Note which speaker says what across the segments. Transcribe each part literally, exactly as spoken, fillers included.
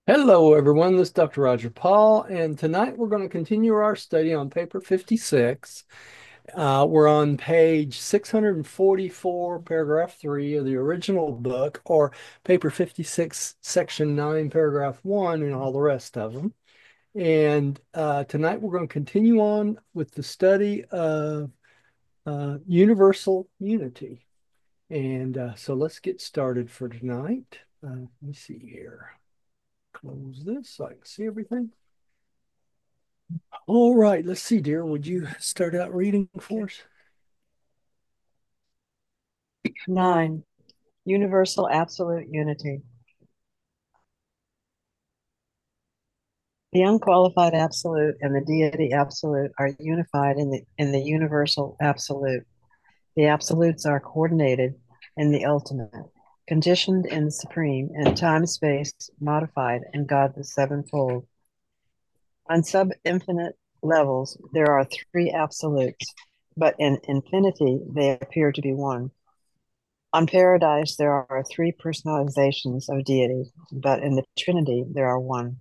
Speaker 1: Hello, everyone. This is Doctor Roger Paul, and tonight we're going to continue our study on paper fifty-six. Uh, we're on page six hundred forty-four, paragraph three of the original book, or paper fifty-six, section nine, paragraph one, and all the rest of them. And uh, tonight we're going to continue on with the study of uh, universal unity. And uh, so let's get started for tonight. Uh, let me see here. Close this so I can see everything. All right, let's see, dear. Would you start out reading for us?
Speaker 2: Nine, universal absolute unity. The unqualified absolute and the deity absolute are unified in the in the universal absolute. The absolutes are coordinated in the ultimate, conditioned in the supreme, and time space modified in God the sevenfold. On sub-infinite levels, there are three absolutes, but in infinity they appear to be one. On paradise, there are three personalizations of deity, but in the Trinity, there are one.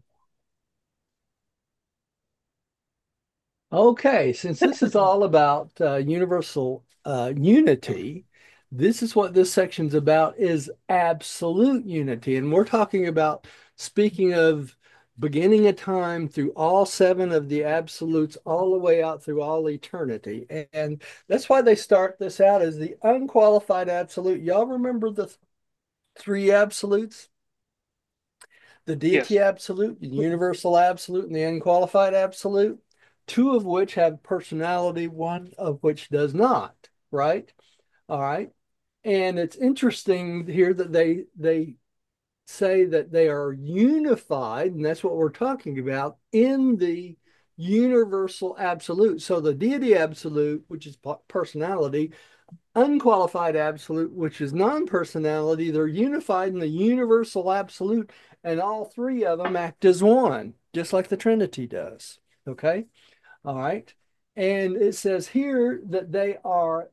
Speaker 1: Okay, since this is all about uh, universal uh, unity, this is what this section's about is absolute unity. And we're talking about speaking of beginning of time through all seven of the absolutes all the way out through all eternity. And that's why they start this out as the unqualified absolute. Y'all remember the th- three absolutes? The deity
Speaker 3: Yes.
Speaker 1: absolute, the universal absolute, and the unqualified absolute, two of which have personality, one of which does not, right? All right. And it's interesting here that they they say that they are unified, and that's what we're talking about in the universal absolute. So the deity absolute, which is personality, unqualified absolute, which is non-personality, they're unified in the universal absolute, and all three of them act as one, just like the Trinity does. Okay. All right. And it says here that they are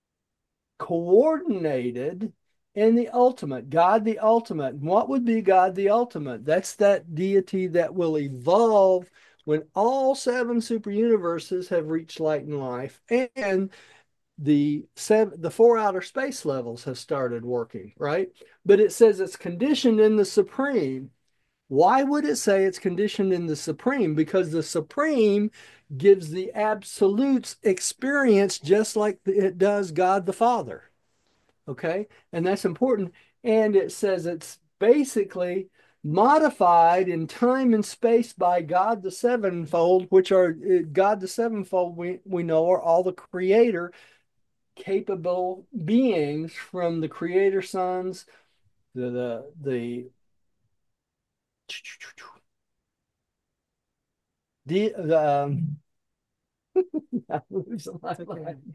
Speaker 1: coordinated in the ultimate, God the ultimate. And what would be God the ultimate? That's that deity that will evolve when all seven super universes have reached light and life, and the seven, the four outer space levels have started working, right? But it says it's conditioned in the supreme. Why would it say it's conditioned in the supreme? Because the supreme gives the absolutes experience just like it does God the Father. Okay. And that's important. And it says it's basically modified in time and space by God the sevenfold, which are uh, God the sevenfold, we, we know are all the creator capable beings from the creator sons, the the the the, the um, I'm losing my mind.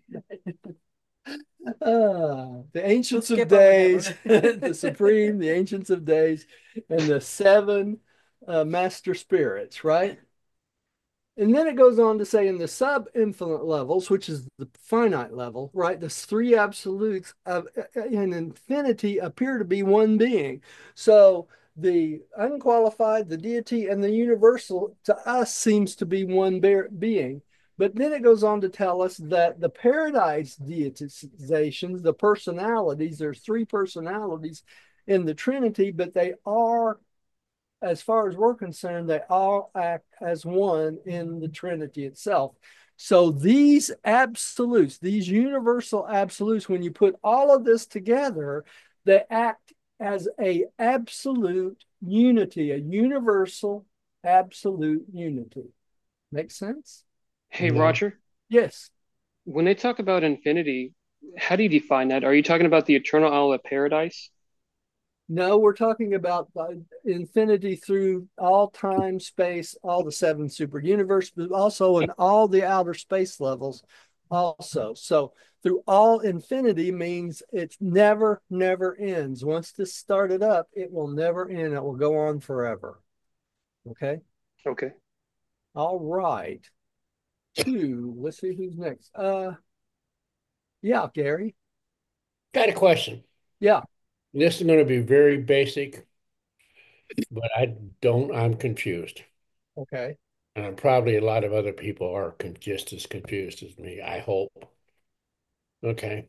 Speaker 1: Uh, the ancients of days, the supreme, the ancients of days, and the seven uh, master spirits, right? And then it goes on to say in the sub-infinite levels, which is the finite level, right? The three absolutes of in infinity appear to be one being. So the unqualified, the deity, and the universal to us seems to be one being. But then it goes on to tell us that the paradise deitizations, the personalities, there's three personalities in the Trinity, but they are, as far as we're concerned, they all act as one in the Trinity itself. So these absolutes, these universal absolutes, when you put all of this together, they act as a absolute unity, a universal absolute unity. Make sense?
Speaker 3: Hey,
Speaker 2: Yeah.
Speaker 3: Roger,
Speaker 1: Yes.
Speaker 3: when they talk about infinity, how do you define that? Are you talking about the eternal isle of paradise?
Speaker 1: No, we're talking about uh, infinity through all time, space, all the seven super universe, but also in all the outer space levels also. So through all infinity means it never, never ends. Once this started up, it will never end. It will go on forever. Okay.
Speaker 3: Okay.
Speaker 1: All right. Two. Let's see who's next. Uh, yeah, Gary.
Speaker 4: Got a question.
Speaker 1: Yeah.
Speaker 4: This is going to be very basic. but I don't, I'm confused.
Speaker 1: Okay.
Speaker 4: And probably a lot of other people are con just as confused as me, I hope. Okay.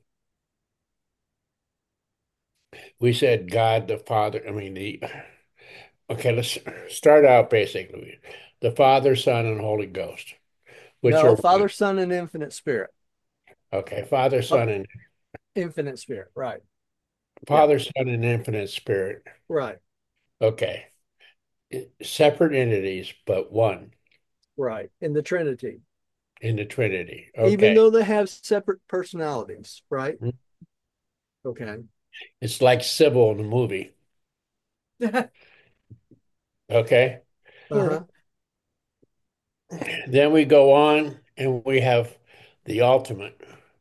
Speaker 4: We said God the Father. I mean, the, okay, let's start out basically. The Father, Son, and Holy Ghost, which
Speaker 1: No,
Speaker 4: are one.
Speaker 1: Father, Son, and Infinite Spirit.
Speaker 4: Okay, Father,
Speaker 1: Uh,
Speaker 4: Son, and
Speaker 1: Infinite Spirit. Right. Yeah.
Speaker 4: Father, Son, and Infinite Spirit.
Speaker 1: Right.
Speaker 4: Okay. Separate entities, but one
Speaker 1: Right. In the Trinity.
Speaker 4: in the Trinity.
Speaker 1: Even
Speaker 4: Okay.
Speaker 1: though they have separate personalities. Right. Okay.
Speaker 4: It's like Sybil in the movie. Okay.
Speaker 1: Uh-huh.
Speaker 4: Then we go on and we have the ultimate,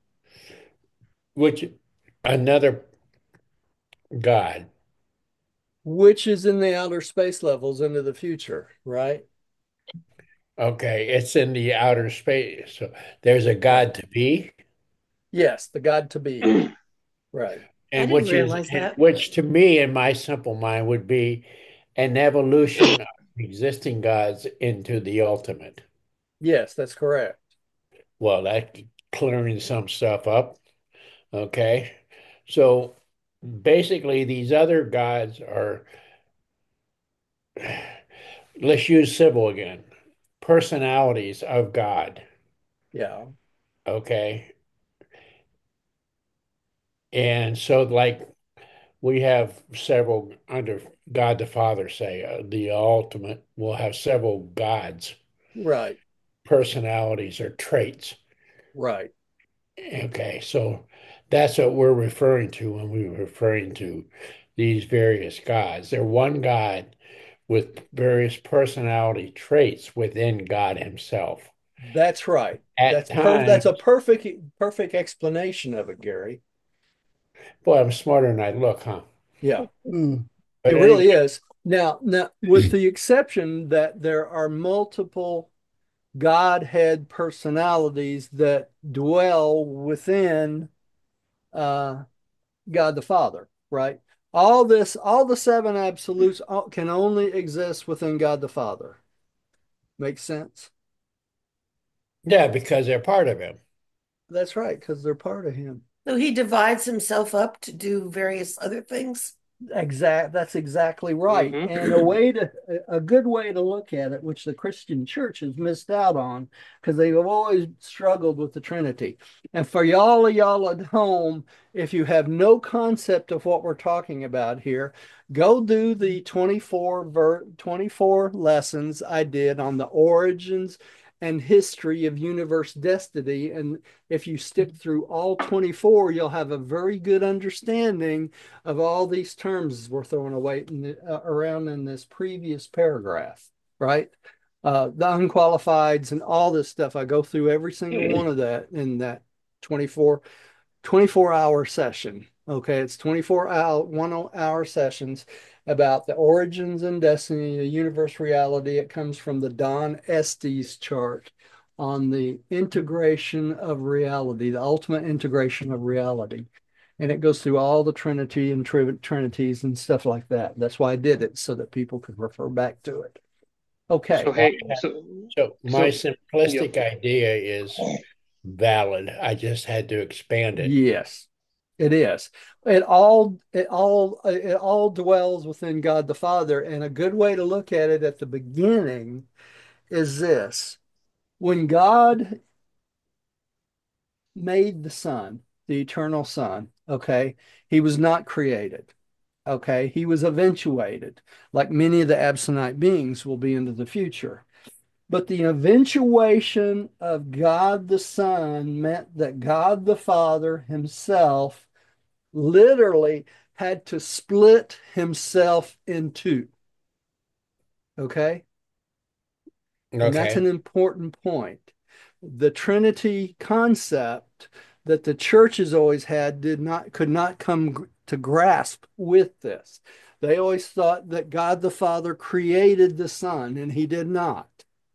Speaker 4: which another God.
Speaker 1: Which is in the outer space levels into the future. Right.
Speaker 4: Okay, it's in the outer space. So there's a
Speaker 1: Right.
Speaker 4: God to be,
Speaker 1: Yes. The God to be. Right.
Speaker 2: I
Speaker 4: and
Speaker 2: didn't
Speaker 4: which is
Speaker 2: realize that.
Speaker 4: which to me in my simple mind would be an evolution of existing gods into the ultimate.
Speaker 1: Yes, that's correct.
Speaker 4: Well, that clearing some stuff up. Okay. So basically, these other gods are, let's use Sybil again, personalities of God.
Speaker 1: Yeah.
Speaker 4: Okay. And so, like, we have several under God the Father, say, uh, the ultimate will have several gods,
Speaker 1: Right.
Speaker 4: personalities, or traits.
Speaker 1: Right.
Speaker 4: Okay. So that's what we're referring to when we're referring to these various gods. They're one God with various personality traits within God Himself.
Speaker 1: That's right.
Speaker 4: At
Speaker 1: That's per that's
Speaker 4: times,
Speaker 1: a perfect perfect explanation of it, Gary.
Speaker 4: boy, I'm smarter than I look, huh?
Speaker 1: Yeah. Mm. It
Speaker 4: But anyway,
Speaker 1: really is. Now, now, with the exception that there are multiple Godhead personalities that dwell within uh, God the Father, right? All this, all the seven absolutes can only exist within God the Father. Makes sense?
Speaker 4: yeah, because they're part of Him.
Speaker 1: That's right, because they're part of Him.
Speaker 5: So he divides himself up to do various other things.
Speaker 1: Exact. That's exactly right.
Speaker 3: Hmm.
Speaker 1: And a way to a good way to look at it, which the Christian church has missed out on, because they've always struggled with the Trinity. And for y'all of y'all at home, if you have no concept of what we're talking about here, go do the twenty-four ver twenty-four lessons I did on the origins and history of universe destiny. And if you stick through all twenty-four, you'll have a very good understanding of all these terms we're throwing away in the, uh, around in this previous paragraph, right? Uh, the unqualifieds and all this stuff. I go through every single one of that in that twenty-four, twenty-four hour session. Okay, it's twenty-four hour, one hour sessions about the origins and destiny, the universe reality. It comes from the Don Estes chart on the integration of reality, the ultimate integration of reality, and it goes through all the Trinity and tri Trinities and stuff like that. That's why I did it, so that people could refer back to it.
Speaker 3: So
Speaker 1: Okay.
Speaker 3: hey, so
Speaker 4: So my
Speaker 3: so yeah.
Speaker 4: simplistic idea is valid. I just had to expand it.
Speaker 1: Yes, it is. It all it all it all dwells within God the Father. And a good way to look at it at the beginning is this. When God made the Son, the eternal Son, okay, he was not created. Okay, he was eventuated, like many of the Absonite beings will be into the future. But the eventuation of God the Son meant that God the Father himself literally had to split himself in two. Okay, and that's
Speaker 4: Okay.
Speaker 1: an important point. The Trinity concept that the church has always had did not could not come to grasp with this. They always thought that God the Father created the Son, and he did not.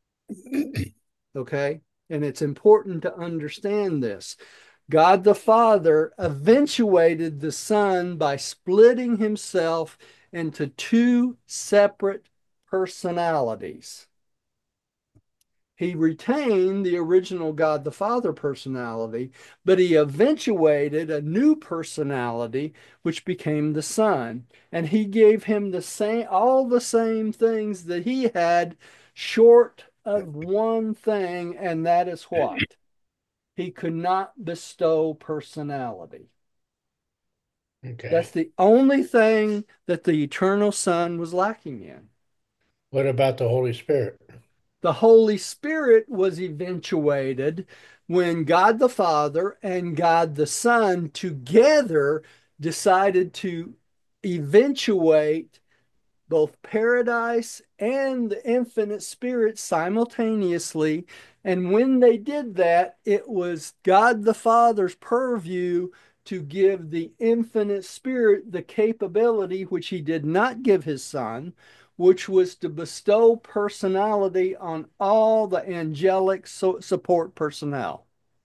Speaker 1: Okay, and it's important to understand this. God the Father eventuated the Son by splitting himself into two separate personalities. He retained the original God the Father personality, but he eventuated a new personality, which became the Son. And he gave him the same, all the same things that he had, short of one thing, and that is what? He could not bestow personality.
Speaker 4: Okay.
Speaker 1: That's the only thing that the eternal Son was lacking in.
Speaker 4: What about the Holy Spirit?
Speaker 1: The Holy Spirit was eventuated when God the Father and God the Son together decided to eventuate both paradise and the infinite spirit simultaneously. And when they did that, it was God the Father's purview to give the infinite spirit the capability which he did not give his son, which was to bestow personality on all the angelic so support personnel.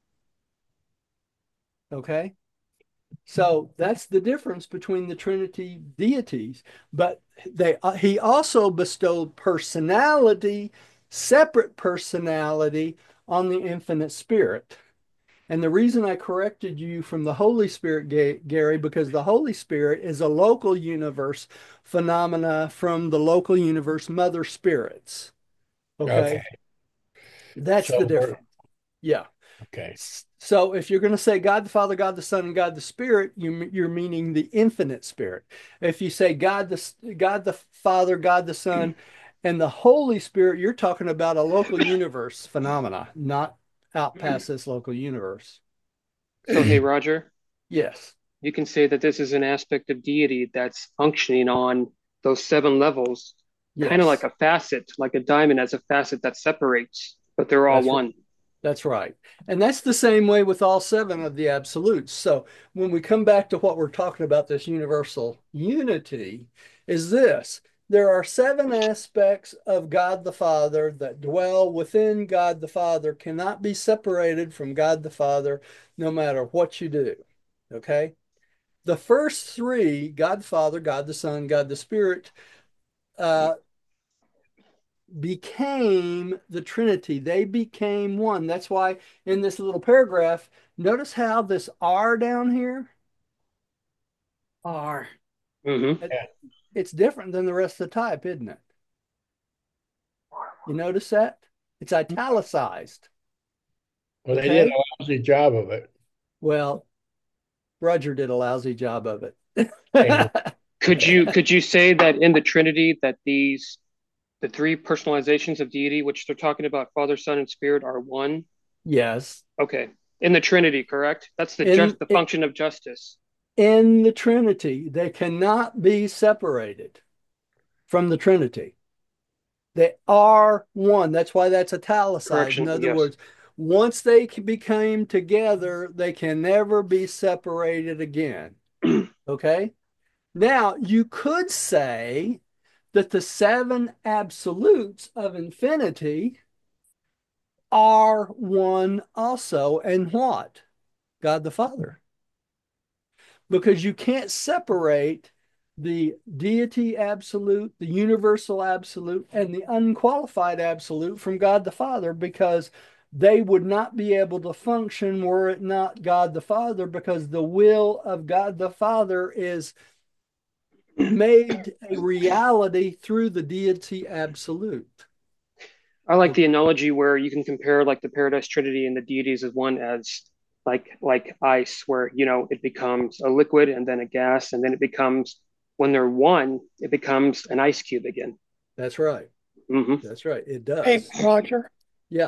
Speaker 1: Okay? So that's the difference between the Trinity deities. But they uh, he also bestowed personality, separate personality on the infinite spirit. And the reason I corrected you from the Holy Spirit, Gary, because the Holy Spirit is a local universe phenomena from the local universe mother spirits. Okay?
Speaker 4: Okay.
Speaker 1: That's
Speaker 4: So
Speaker 1: the
Speaker 4: we're
Speaker 1: difference. Yeah.
Speaker 4: okay.
Speaker 1: So if you're going to say God the Father, God the Son, and God the Spirit, you, you're meaning the infinite spirit. If you say God the God the Father, God the Son, and the Holy Spirit, you're talking about a local universe phenomena, not out past this local universe.
Speaker 3: So, hey, Roger,
Speaker 1: Yes.
Speaker 3: you can say that this is an aspect of deity that's functioning on those seven levels, kind of like
Speaker 1: Yes.
Speaker 3: a facet, like a diamond as a facet that separates, but they're all
Speaker 1: That's
Speaker 3: one.
Speaker 1: That's right. And that's the same way with all seven of the absolutes. So when we come back to what we're talking about, this universal unity, is this. There are seven aspects of God the Father that dwell within God the Father, cannot be separated from God the Father, no matter what you do. Okay? The first three, God the Father, God the Son, God the Spirit, uh, became the Trinity. They became one. That's why in this little paragraph, notice how this R down here, R,
Speaker 3: Mm-hmm.
Speaker 1: it,
Speaker 4: Yeah.
Speaker 1: it's different than the rest of the type, isn't it? You notice that? It's italicized.
Speaker 4: Well, they did
Speaker 1: Okay.
Speaker 4: a lousy job of it.
Speaker 1: Well, Roger did a lousy job of it.
Speaker 4: And
Speaker 3: Could you could you say that in the Trinity that these the three personalizations of deity, which they're talking about, Father, Son, and Spirit, are one?
Speaker 1: Yes.
Speaker 3: Okay, in the Trinity, correct? That's the just
Speaker 1: In
Speaker 3: the function of justice.
Speaker 1: in the Trinity, they cannot be separated from the Trinity. They are one. That's why that's italicized. In
Speaker 3: Correction,
Speaker 1: other
Speaker 3: yes.
Speaker 1: words, once they became together, they can never be separated again. Okay? Now, you could say that the seven absolutes of infinity are one also. And what? God the Father. Because you can't separate the deity absolute, the universal absolute, and the unqualified absolute from God the Father, because they would not be able to function were it not God the Father, because the will of God the Father is made a reality through the deity absolute.
Speaker 3: I like the
Speaker 1: Okay.
Speaker 3: analogy where you can compare like the Paradise Trinity and the deities as one as like like ice, where you know it becomes a liquid and then a gas, and then it becomes when they're one, it becomes an ice cube again.
Speaker 1: That's right.
Speaker 3: Hmm.
Speaker 1: That's right. It
Speaker 6: Hey,
Speaker 1: does.
Speaker 6: Roger,
Speaker 1: Yeah.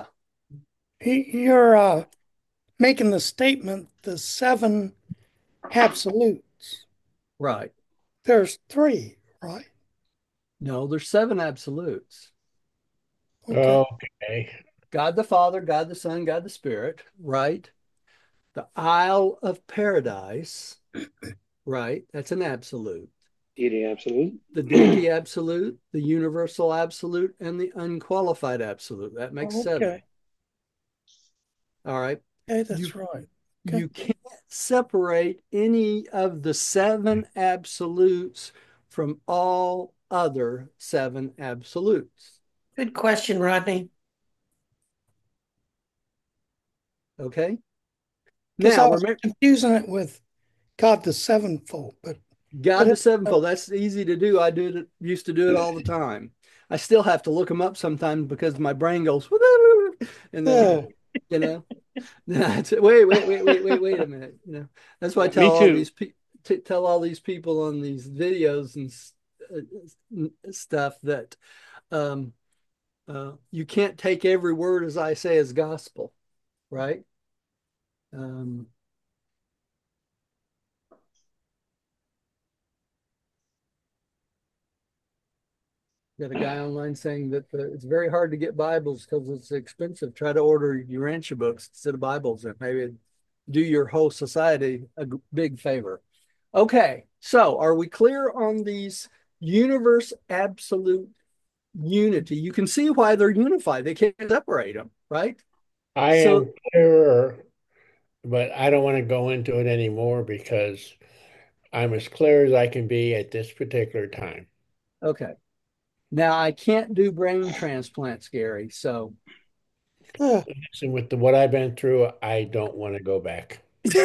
Speaker 6: you're uh, making the statement the seven absolutes.
Speaker 1: Right.
Speaker 6: There's three, right?
Speaker 1: No, there's seven absolutes.
Speaker 6: Okay.
Speaker 4: okay.
Speaker 1: God the Father, God the Son, God the Spirit, right? The Isle of Paradise, right? That's an absolute.
Speaker 3: Deity absolute.
Speaker 1: The deity absolute, the universal absolute, and the unqualified absolute. That makes seven.
Speaker 6: Okay.
Speaker 1: All right.
Speaker 6: Okay,
Speaker 1: You
Speaker 6: that's right. Okay.
Speaker 1: you can't separate any of the seven absolutes from all other seven absolutes?
Speaker 5: Good question, Rodney.
Speaker 1: Okay.
Speaker 6: Because
Speaker 1: Now,
Speaker 6: I was
Speaker 1: remember,
Speaker 6: confusing it with God the sevenfold, but
Speaker 1: God
Speaker 6: but
Speaker 1: the
Speaker 6: it,
Speaker 1: sevenfold, that's easy to do. I do it, used to do it all the time. I still have to look them up sometimes because my brain goes, and then,
Speaker 6: uh,
Speaker 1: you know, wait, wait, wait, wait, wait, wait a minute. You know, that's why I
Speaker 3: Yeah,
Speaker 1: tell
Speaker 3: me
Speaker 1: all
Speaker 3: too.
Speaker 1: these people, tell all these people on these videos and uh, stuff that um, uh, you can't take every word as I say as gospel, right? Um, got a guy online saying that the, it's very hard to get Bibles because it's expensive. Try to order Urantia books instead of Bibles, and maybe do your whole society a big favor. Okay, so are we clear on these universe absolute unity? You can see why they're unified. They can't separate them, right?
Speaker 4: I
Speaker 1: So,
Speaker 4: am clearer, but I don't want to go into it anymore because I'm as clear as I can be at this particular time.
Speaker 1: okay. Now I can't do brain transplants, Gary. So
Speaker 6: uh,
Speaker 4: And with the, what I've been through, I don't want to go back.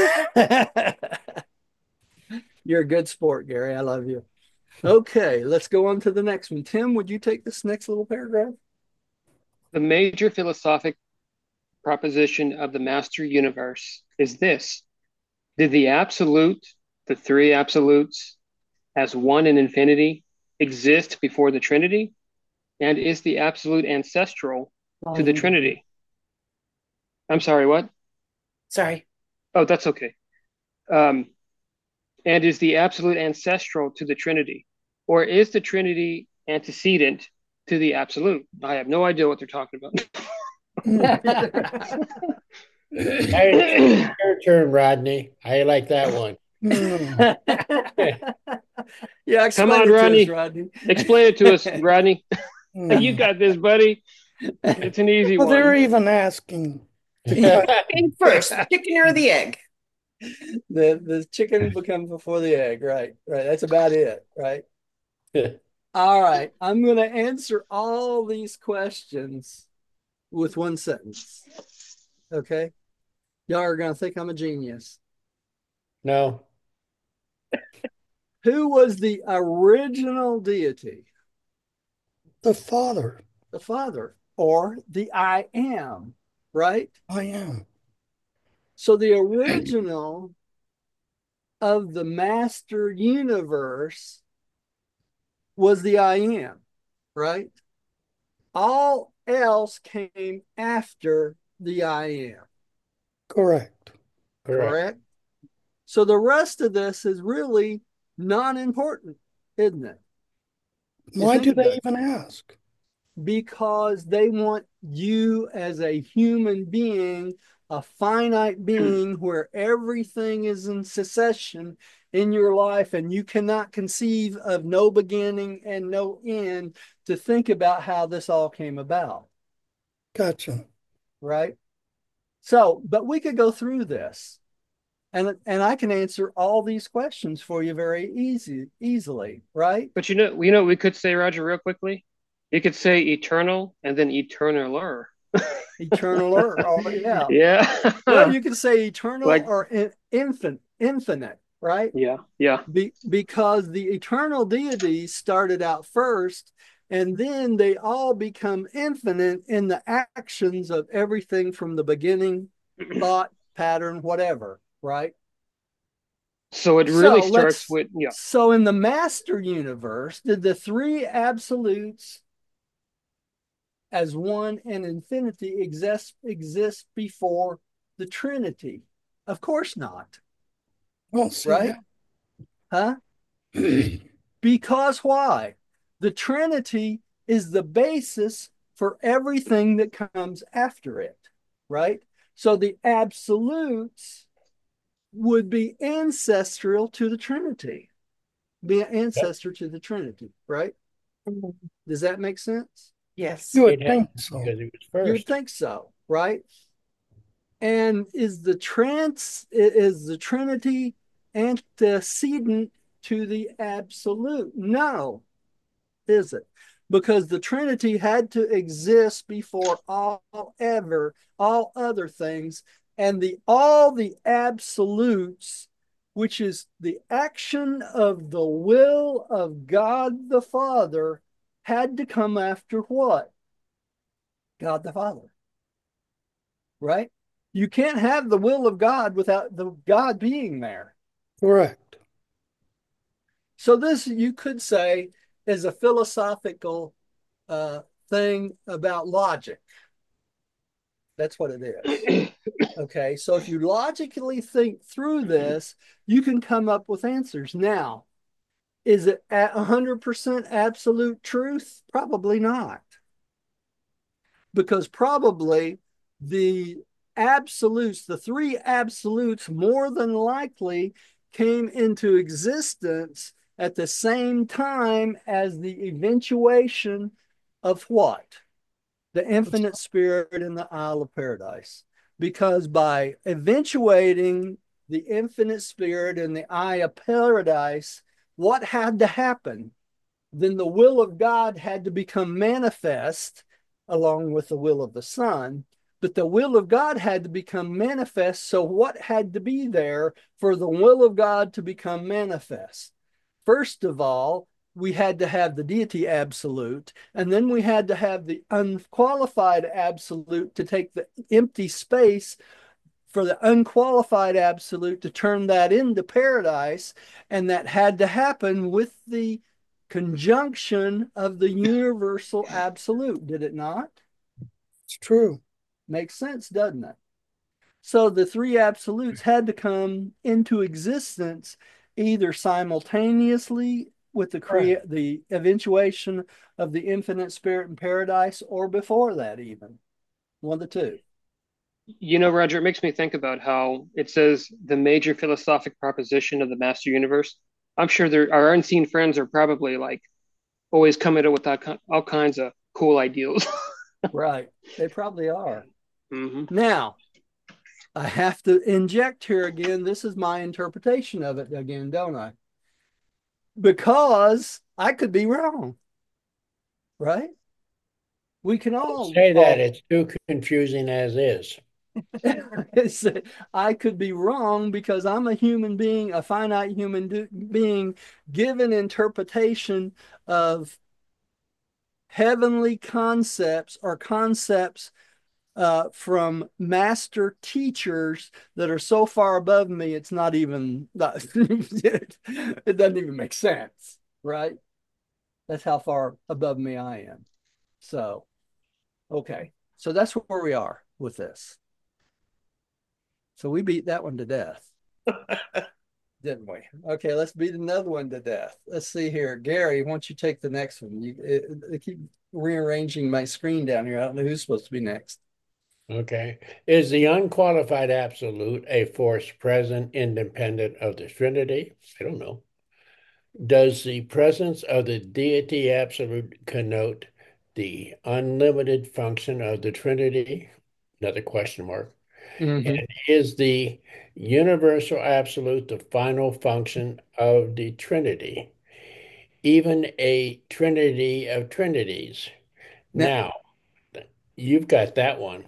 Speaker 1: you're a good sport, Gary. I love you. Okay, let's go on to the next one. Tim, would you take this next little paragraph?
Speaker 3: The major philosophic proposition of the master universe is this: did the absolute, the three absolutes, as one in infinity, exist before the Trinity? And is the absolute ancestral to the Trinity? I'm sorry, what?
Speaker 5: Sorry.
Speaker 3: Oh, that's okay. Um, and is the absolute ancestral to the Trinity? Or is the Trinity antecedent to the absolute? I have no idea what they're talking about.
Speaker 4: Hey, your turn, Rodney. I like that one.
Speaker 6: mm,
Speaker 1: Yeah,
Speaker 3: Come
Speaker 1: explain
Speaker 3: on,
Speaker 1: it to us,
Speaker 3: Rodney.
Speaker 1: Rodney.
Speaker 3: Explain it to us, Rodney. You
Speaker 6: mm.
Speaker 3: got this, buddy. It's an easy
Speaker 6: Well, they're
Speaker 3: one.
Speaker 6: even asking to
Speaker 1: Yeah,
Speaker 6: cut.
Speaker 5: Came first, the chicken or the egg?
Speaker 1: the the chicken becomes before the egg, right? Right. That's about it, right? All right. I'm going to answer all these questions with one sentence. Okay. Y'all are going to think I'm a genius.
Speaker 4: No,
Speaker 1: Who was the original deity?
Speaker 6: The Father,
Speaker 1: The Father or the I am, right?
Speaker 6: I am.
Speaker 1: So the original of the master universe was the I am, right? All else came after the I am,
Speaker 6: Correct.
Speaker 4: correct.
Speaker 1: correct? So the rest of this is really non-important, isn't it? You
Speaker 6: Why
Speaker 1: think
Speaker 6: do they
Speaker 1: about it.
Speaker 6: even ask?
Speaker 1: Because they want you as a human being, a finite being where everything is in succession in your life and you cannot conceive of no beginning and no end to think about how this all came about,
Speaker 6: Gotcha.
Speaker 1: right? So, but we could go through this and and I can answer all these questions for you very easy easily, right?
Speaker 3: But you know, you know, we could say, Roger, real quickly. You could say eternal and then eternaler.
Speaker 1: Eternal or, or yeah. Well,
Speaker 3: Yeah.
Speaker 1: you can say eternal
Speaker 3: Like,
Speaker 1: or in, infin, infinite, right?
Speaker 3: yeah, yeah.
Speaker 1: Be, because the eternal deities started out first, and then they all become infinite in the actions of everything from the beginning, thought, pattern, whatever, right?
Speaker 3: So it really
Speaker 1: So
Speaker 3: starts
Speaker 1: let's,
Speaker 3: with, yeah.
Speaker 1: so in the master universe, did the three absolutes as one and infinity exist exist before the Trinity? Of course not,
Speaker 6: I don't see
Speaker 1: right? Huh?
Speaker 6: that.
Speaker 1: Because why? The Trinity is the basis for everything that comes after it, right? So the absolutes would be ancestral to the Trinity, be an
Speaker 4: Yep.
Speaker 1: ancestor to the Trinity, right? Does that make sense?
Speaker 5: Yes.
Speaker 6: You would
Speaker 4: It has
Speaker 6: think so.
Speaker 4: because it was
Speaker 1: You would
Speaker 4: first.
Speaker 1: think so, right? And is the trans is the Trinity antecedent to the absolute? No, is it? Because the Trinity had to exist before all ever, all other things, and the all the absolutes, which is the action of the will of God the Father, had to come after what? God the Father. Right? You can't have the will of God without the God being there.
Speaker 6: Correct.
Speaker 1: So this, you could say, is a philosophical uh, thing about logic. That's what it is. Okay, so if you logically think through this, you can come up with answers. Now, is it at one hundred percent absolute truth? Probably not. Because probably the absolutes, the three absolutes, more than likely came into existence at the same time as the eventuation of what? The infinite spirit in the Isle of Paradise. Because by eventuating the infinite spirit in the Isle of Paradise, what had to happen? Then the will of God had to become manifest along with the will of the Son. But the will of God had to become manifest. So, what had to be there for the will of God to become manifest? First of all, we had to have the deity absolute, and then we had to have the unqualified absolute to take the empty space for the unqualified absolute to turn that into paradise. And that had to happen with the conjunction of the universal absolute, did it not?
Speaker 6: It's true.
Speaker 1: Makes sense, doesn't it? So the three absolutes had to come into existence either simultaneously with the crea-
Speaker 4: Right.
Speaker 1: the eventuation of the infinite spirit in paradise, or before that, even one of the two.
Speaker 3: You know, Roger, it makes me think about how it says the major philosophic proposition of the master universe. I'm sure there our unseen friends are probably like always coming up with all, all kinds of cool ideals.
Speaker 1: Right. They probably are.
Speaker 3: hmm
Speaker 1: Now, I have to inject here again. This is my interpretation of it again, don't I? Because I could be wrong, right? We can
Speaker 4: Don't
Speaker 1: all,
Speaker 4: say that.
Speaker 1: all
Speaker 4: It's too confusing as is.
Speaker 1: I could be wrong because I'm a human being, a finite human do- being, given interpretation of heavenly concepts or concepts uh, from master teachers that are so far above me, it's not even, not, it doesn't even make sense, right? That's how far above me I am. So, okay. So that's where we are with this. So we beat that one to death, didn't we? Okay, let's beat another one to death. Let's see here. Gary, why don't you take the next one? You it, it keep rearranging my screen down here. I don't know who's supposed to be next.
Speaker 4: Okay. Is the unqualified absolute a force present independent of the Trinity? I don't know. Does the presence of the deity absolute connote the unlimited function of the Trinity? Another question mark.
Speaker 1: Mm-hmm.
Speaker 4: And is the universal absolute the final function of the Trinity? Even a trinity of trinities.
Speaker 1: Now,
Speaker 4: Now, you've got that one.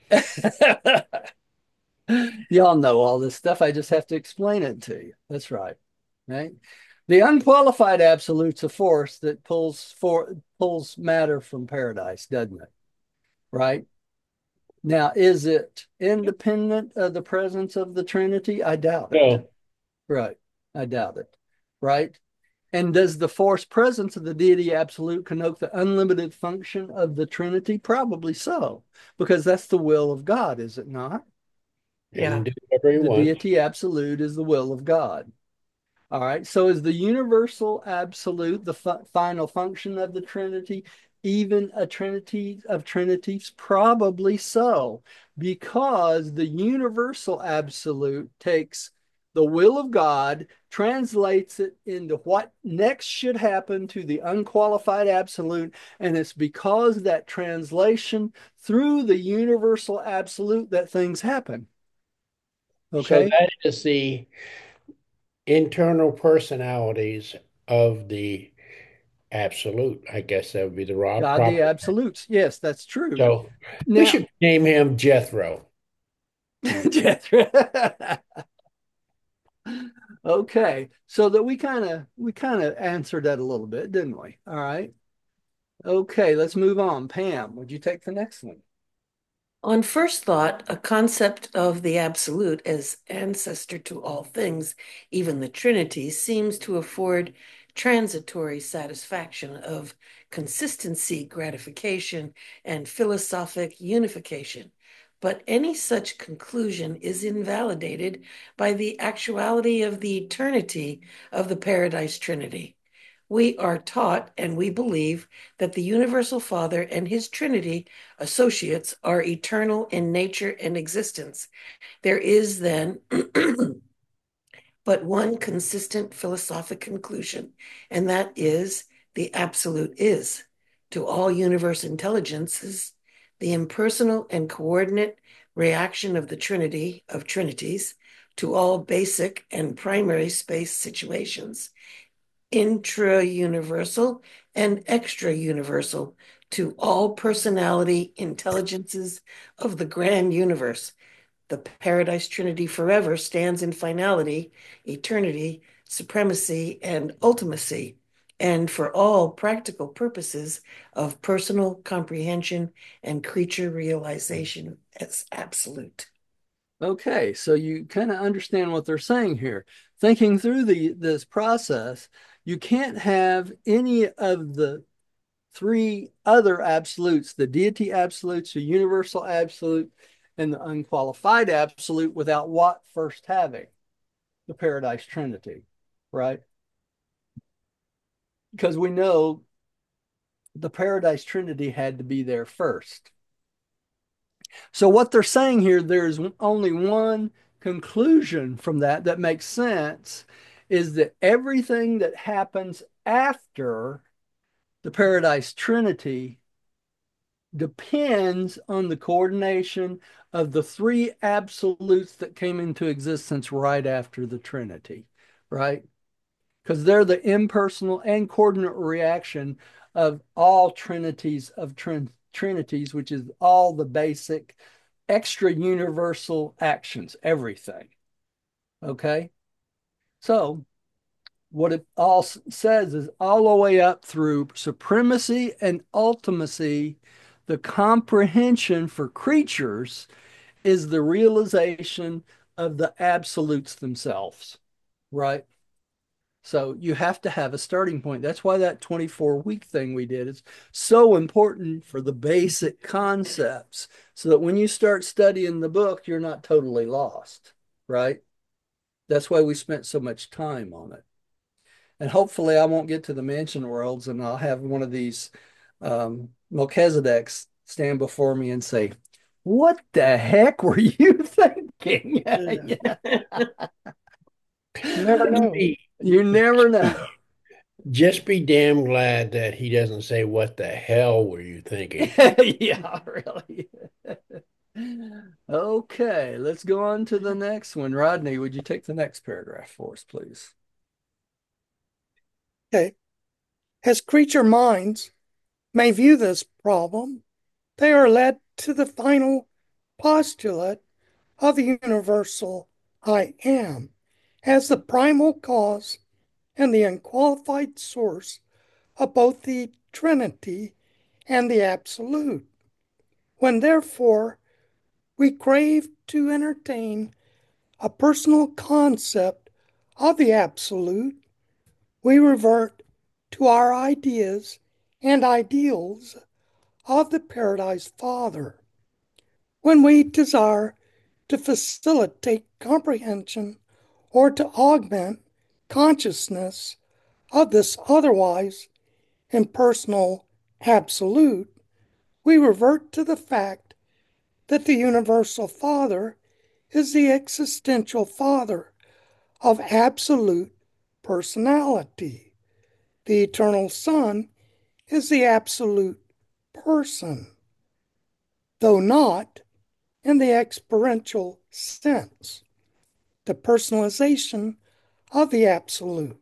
Speaker 1: y'all know all this stuff. I just have to explain it to you. That's right. Right. The unqualified absolute's a force that pulls for pulls matter from paradise, doesn't it? Right. Now, is it independent of the presence of the Trinity? I doubt it.
Speaker 4: So,
Speaker 1: Right. I doubt it. Right. And does the force presence of the deity absolute connote the unlimited function of the Trinity? Probably so, because that's the will of God, is it not?
Speaker 4: he
Speaker 5: Yeah.
Speaker 4: can do whatever he
Speaker 1: The
Speaker 4: wants.
Speaker 1: deity absolute is the will of God. All right. So is the universal absolute the fu- final function of the Trinity, even a trinity of trinities? Probably so, because the universal absolute takes the will of God, translates it into what next should happen to the unqualified absolute. And it's because that translation through the universal absolute that things happen.
Speaker 4: So
Speaker 1: Okay.
Speaker 4: that is the internal personalities of the absolute. I guess that would be the raw
Speaker 1: God, the
Speaker 4: proper.
Speaker 1: absolutes. Yes, that's true.
Speaker 4: So we
Speaker 1: Now,
Speaker 4: should name him Jethro.
Speaker 1: Jethro. Okay, so that we kind of we kind of answered that a little bit, didn't we? All right. Okay, let's move on. Pam, would you take the next one?
Speaker 5: On first thought, a concept of the absolute as ancestor to all things, even the Trinity, seems to afford transitory satisfaction of consistency, gratification, and philosophic unification. But any such conclusion is invalidated by the actuality of the eternity of the Paradise Trinity. We are taught and we believe that the Universal Father and his Trinity associates are eternal in nature and existence. There is then but one consistent philosophic conclusion, and that is the absolute is. To all universe intelligences, the impersonal and coordinate reaction of the Trinity of Trinities to all basic and primary space situations, intra-universal and extra-universal to all personality intelligences of the grand universe. The Paradise Trinity forever stands in finality, eternity, supremacy, and ultimacy, and for all practical purposes of personal comprehension and creature realization as absolute.
Speaker 1: Okay, so you kind of understand what they're saying here. Thinking through the this process, you can't have any of the three other absolutes, the deity absolutes, the universal absolute, and the unqualified absolute without what first having? The Paradise Trinity, right? Because we know the Paradise Trinity had to be there first. So what they're saying here, there's only one conclusion from that that makes sense, is that everything that happens after the Paradise Trinity depends on the coordination of the three absolutes that came into existence right after the Trinity, right? Because they're the impersonal and coordinate reaction of all trinities of trin trinities, which is all the basic extra universal actions, everything. Okay. So what it all says is all the way up through supremacy and ultimacy, the comprehension for creatures is the realization of the absolutes themselves, right? So you have to have a starting point. That's why that twenty-four week thing we did is so important for the basic concepts so that when you start studying the book, you're not totally lost, right? That's why we spent so much time on it. And hopefully I won't get to the mansion worlds and I'll have one of these um, Melchizedeks stand before me and say, what the heck were you thinking? Yeah.
Speaker 6: You never know.
Speaker 1: You never know.
Speaker 4: Just be damn glad that he doesn't say, "What the hell were you thinking?"
Speaker 1: Yeah, really. Okay, let's go on to the next one. Rodney, would you take the next paragraph for us, please?
Speaker 6: Okay. As creature minds may view this problem, they are led to the final postulate of the universal I am as the primal cause and the unqualified source of both the Trinity and the Absolute. When therefore we crave to entertain a personal concept of the Absolute, we revert to our ideas and ideals of the Paradise Father. When we desire to facilitate comprehension or to augment consciousness of this otherwise impersonal absolute, we revert to the fact that the universal Father is the existential Father of absolute personality. The eternal Son is the absolute person, though not in the experiential sense. The personalization of the absolute.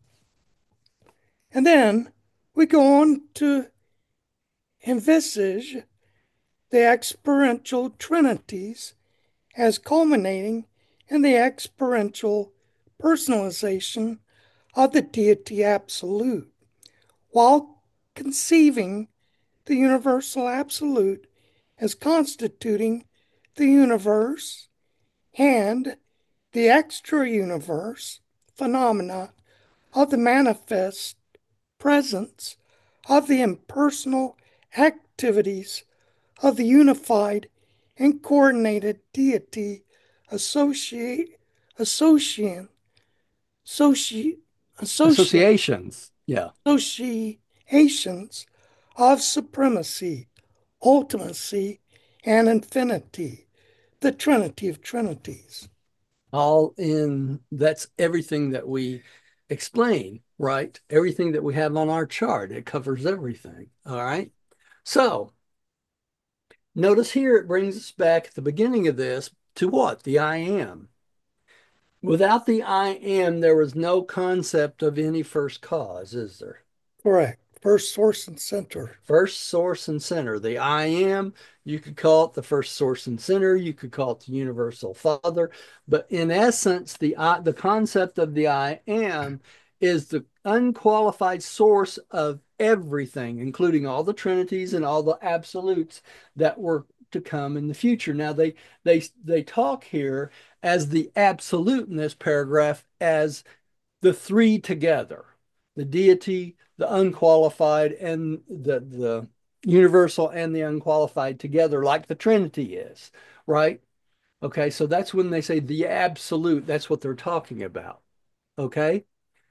Speaker 6: And then we go on to envisage the experiential trinities as culminating in the experiential personalization of the deity absolute, while conceiving the universal absolute as constituting the universe and the extra universe phenomena of the manifest presence of the impersonal activities of the unified and coordinated deity associate association associ, associate
Speaker 1: Associations. Yeah.
Speaker 6: associations of supremacy, ultimacy, and infinity, the Trinity of Trinities.
Speaker 1: All in, that's everything that we explain, right? Everything that we have on our chart. It covers everything. All right. So notice here it brings us back at the beginning of this to what? The I am. Without the I am, there was no concept of any first cause, is there?
Speaker 6: Correct. First source and center.
Speaker 1: First source and center. The I am, you could call it the first source and center. You could call it the universal father. But in essence, the I, the concept of the I am is the unqualified source of everything, including all the trinities and all the absolutes that were to come in the future. Now they they they talk here as the absolute in this paragraph as the three together, the deity, the unqualified, and the the universal and the unqualified together, like the Trinity is, right? Okay, so that's when they say the absolute, that's what they're talking about. Okay.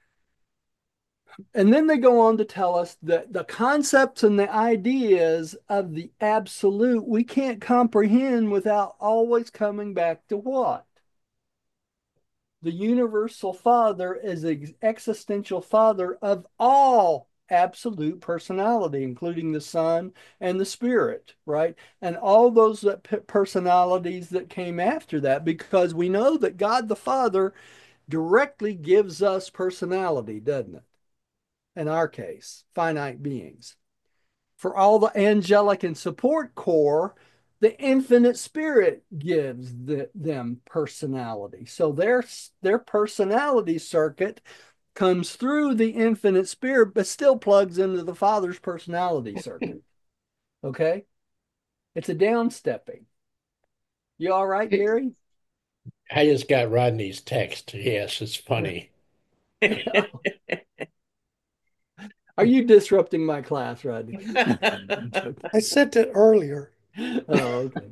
Speaker 1: And then they go on to tell us that the concepts and the ideas of the absolute we can't comprehend without always coming back to what? The universal father is the existential father of all absolute personality, including the Son and the Spirit, right? And all those personalities that came after that, because we know that God the Father directly gives us personality, doesn't it? In our case, finite beings. For all the angelic and support corps, the infinite spirit gives the, them personality. So their, their personality circuit comes through the infinite spirit, but still plugs into the Father's personality circuit. Okay? It's a downstepping. You all right, Gary?
Speaker 4: I just got Rodney's text. Yes, it's funny.
Speaker 1: Are you disrupting my class, Rodney?
Speaker 6: I sent it earlier.
Speaker 1: Oh, okay.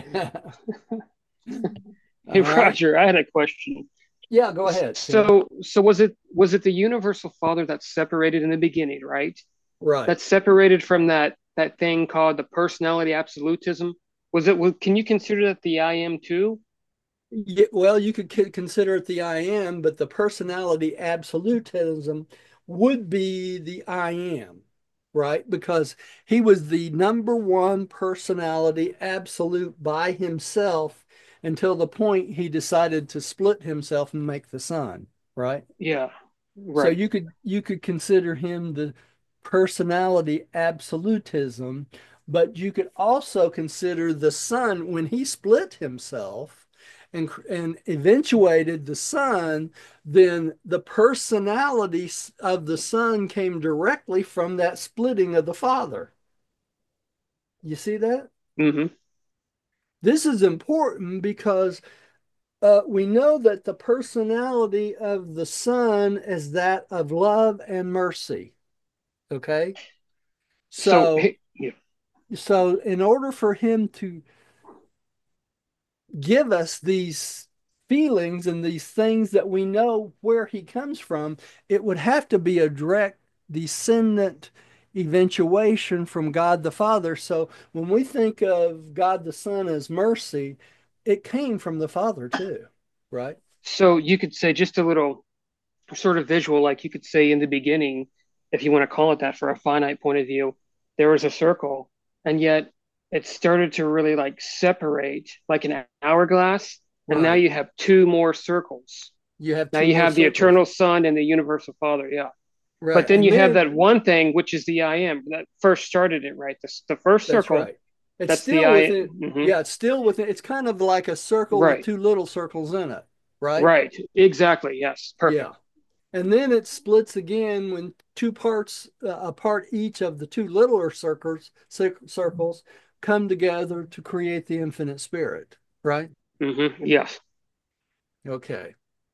Speaker 3: Hey, Roger, I had a question.
Speaker 1: Yeah, go ahead.
Speaker 3: So, so was it was it the universal father that separated in the beginning, right?
Speaker 1: Right.
Speaker 3: That separated from that that thing called the personality absolutism. Was it? Can you consider that the I am too?
Speaker 1: Yeah, well, you could consider it the I am, but the personality absolutism would be the I am, right? Because he was the number one personality absolute by himself until the point he decided to split himself and make the Son, right?
Speaker 3: Yeah, right.
Speaker 1: So you could you could consider him the personality absolutism, but you could also consider the Son when he split himself and and eventuated the Son, then the personality of the Son came directly from that splitting of the Father. You see that?
Speaker 3: Mm-hmm.
Speaker 1: This is important because uh, we know that the personality of the Son is that of love and mercy. Okay.
Speaker 3: So,
Speaker 1: So,
Speaker 3: hey, yeah.
Speaker 1: so in order for him to give us these feelings and these things that we know where he comes from, it would have to be a direct descendant eventuation from God the Father. So when we think of God the Son as mercy, it came from the Father too, right?
Speaker 3: So you could say just a little sort of visual, like you could say in the beginning, if you want to call it that for a finite point of view, there was a circle, and yet it started to really like separate like an hourglass, and now
Speaker 1: Right.
Speaker 3: you have two more circles.
Speaker 1: You have
Speaker 3: Now
Speaker 1: two
Speaker 3: you
Speaker 1: more
Speaker 3: have the
Speaker 1: circles.
Speaker 3: eternal Son and the universal Father. Yeah.
Speaker 1: Right.
Speaker 3: But then
Speaker 1: and
Speaker 3: you
Speaker 1: then,
Speaker 3: have that one thing, which is the I am that first started it, right? The, the first
Speaker 1: that's
Speaker 3: circle,
Speaker 1: right. It's
Speaker 3: that's the
Speaker 1: still
Speaker 3: I.
Speaker 1: within,
Speaker 3: Mhm.
Speaker 1: yeah, it's still within, it's kind of like a circle with
Speaker 3: Right.
Speaker 1: two little circles in it, right?
Speaker 3: Right. Exactly. Yes. Perfect.
Speaker 1: Yeah. And then it splits again when two parts uh, apart each of the two littler circles circles come together to create the infinite spirit, right?
Speaker 3: Mm-hmm. Yes.
Speaker 1: Okay.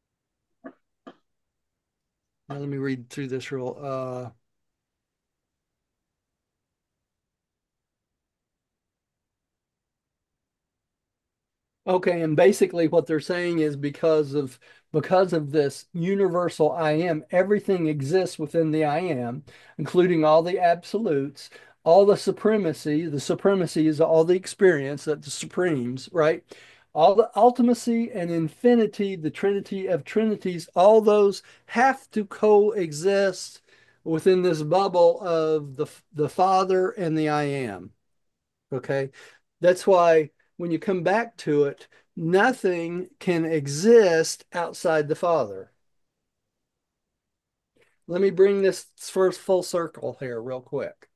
Speaker 1: Now let me read through this real uh Okay, and basically what they're saying is because of because of this universal I am, everything exists within the I am, including all the absolutes, all the supremacy. The supremacy is all the experience that the supremes, right? All the ultimacy and infinity, the trinity of trinities, all those have to coexist within this bubble of the the Father and the I am. Okay. That's why when you come back to it, nothing can exist outside the Father. Let me bring this first full circle here, real quick.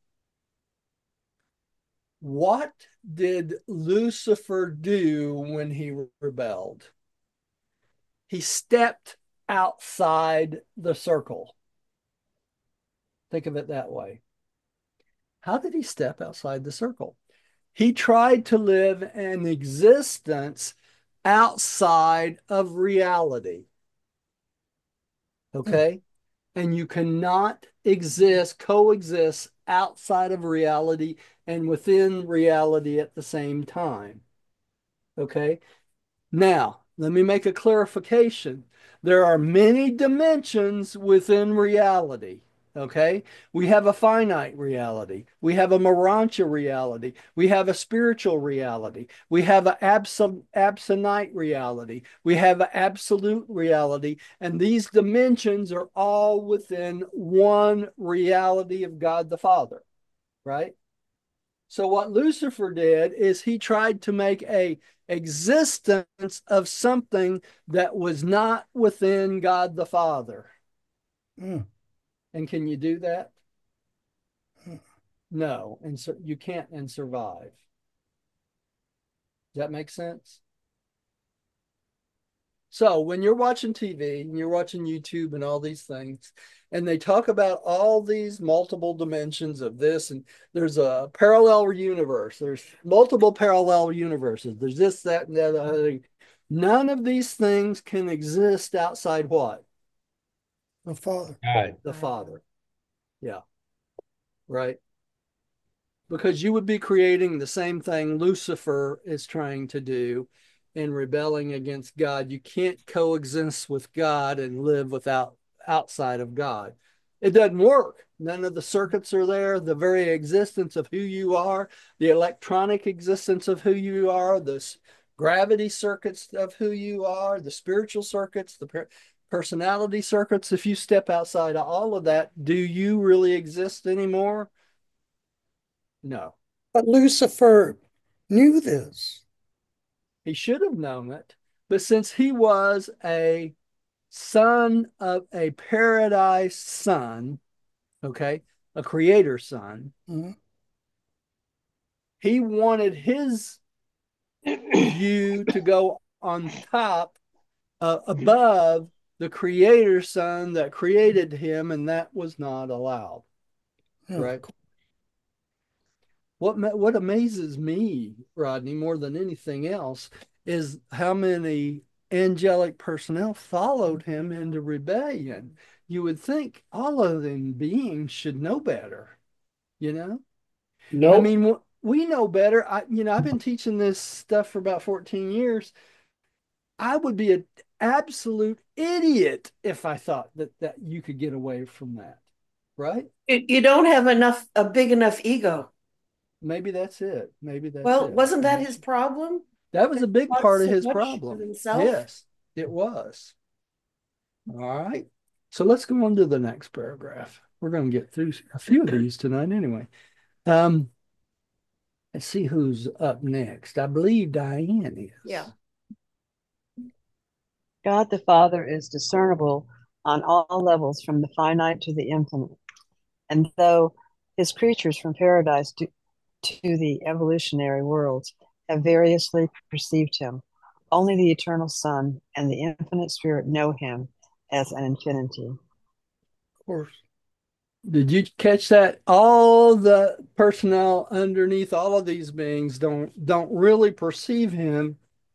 Speaker 1: What did Lucifer do when he rebelled? He stepped outside the circle. Think of it that way. How did he step outside the circle? He tried to live an existence outside of reality. Okay. And you cannot exist, coexist outside of reality and within reality at the same time. Okay. Now, let me make a clarification. There are many dimensions within reality. Okay. We have a finite reality. We have a Morancha reality. We have a spiritual reality. We have an abso- absonite reality. We have an absolute reality. And these dimensions are all within one reality of God the Father. Right. So what Lucifer did is he tried to make a existence of something that was not within God the Father.
Speaker 6: Mm.
Speaker 1: And can you do that? No, and so you can't and survive. Does that make sense? So when you're watching T V and you're watching YouTube and all these things, and they talk about all these multiple dimensions of this, and there's a parallel universe, there's multiple parallel universes, there's this, that, and the other. None of these things can exist outside what?
Speaker 6: The Father.
Speaker 4: God.
Speaker 1: The Father. Yeah, right. Because you would be creating the same thing Lucifer is trying to do in rebelling against God. You can't coexist with God and live without outside of God. It doesn't work. None of the circuits are there. The very existence of who you are, the electronic existence of who you are, the gravity circuits of who you are, the spiritual circuits, the per personality circuits. If you step outside of all of that, do you really exist anymore? No.
Speaker 6: But Lucifer knew this.
Speaker 1: He should have known it. But since he was a son of a paradise son, okay, a creator son,
Speaker 6: Mm-hmm.
Speaker 1: he wanted his view to go on top, uh, above the creator son that created him, and that was not allowed,
Speaker 6: Yeah.
Speaker 1: right? What what amazes me, Rodney, more than anything else, is how many angelic personnel followed him into rebellion. You would think all of them beings should know better, you know? I
Speaker 4: Nope.
Speaker 1: mean, we know better. I, you know, I've been teaching this stuff for about fourteen years. I would be an absolute idiot if I thought that that you could get away from that, right?
Speaker 5: You, you don't have enough, a big enough ego.
Speaker 1: Maybe that's it. Maybe that's
Speaker 5: Well,
Speaker 1: it.
Speaker 5: wasn't that his problem?
Speaker 1: That was a big
Speaker 5: Thought
Speaker 1: part of
Speaker 5: so
Speaker 1: his
Speaker 5: much of
Speaker 1: problem.
Speaker 5: himself.
Speaker 1: Yes, it was. All right. So let's go on to the next paragraph. We're going to get through a few of these tonight anyway. Um, let's see who's up next. I believe Diane is.
Speaker 5: Yeah.
Speaker 2: God the Father is discernible on all levels from the finite to the infinite. And though his creatures from paradise to, to the evolutionary worlds have variously perceived him, only the eternal Son and the infinite Spirit know him as an infinity.
Speaker 6: Of course.
Speaker 1: Did you catch that? All the personnel underneath all of these beings don't don't really perceive him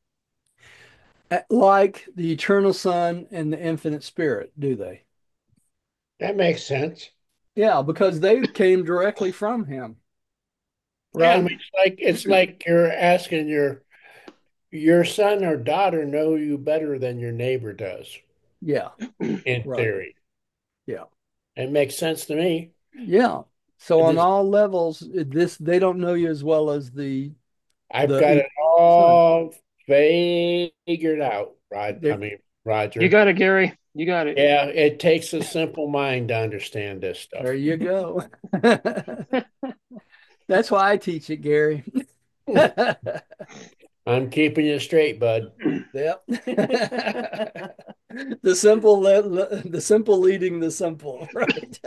Speaker 1: like the eternal Son and the infinite Spirit, do they?
Speaker 4: That makes sense.
Speaker 1: Yeah, because they came directly from him,
Speaker 4: Yeah, I
Speaker 1: right?
Speaker 4: mean, it's like it's like you're asking your your son or daughter know you better than your neighbor does,
Speaker 1: Yeah,
Speaker 4: in
Speaker 1: right.
Speaker 4: theory.
Speaker 1: Yeah.
Speaker 4: It makes sense to me.
Speaker 1: Yeah. So
Speaker 4: And
Speaker 1: on
Speaker 4: this,
Speaker 1: all levels, this they don't know you as well as the
Speaker 4: I've got
Speaker 1: the
Speaker 4: it
Speaker 1: Son.
Speaker 4: all figured out, Rod. I
Speaker 1: There,
Speaker 4: mean,
Speaker 3: You
Speaker 4: Roger.
Speaker 3: got it, Gary. You got it.
Speaker 4: Yeah, it takes a simple mind to understand this
Speaker 1: there
Speaker 4: stuff.
Speaker 1: you go. That's why I teach it, Gary.
Speaker 4: I'm keeping you straight, bud.
Speaker 1: Yep. The simple, the simple leading the simple, right?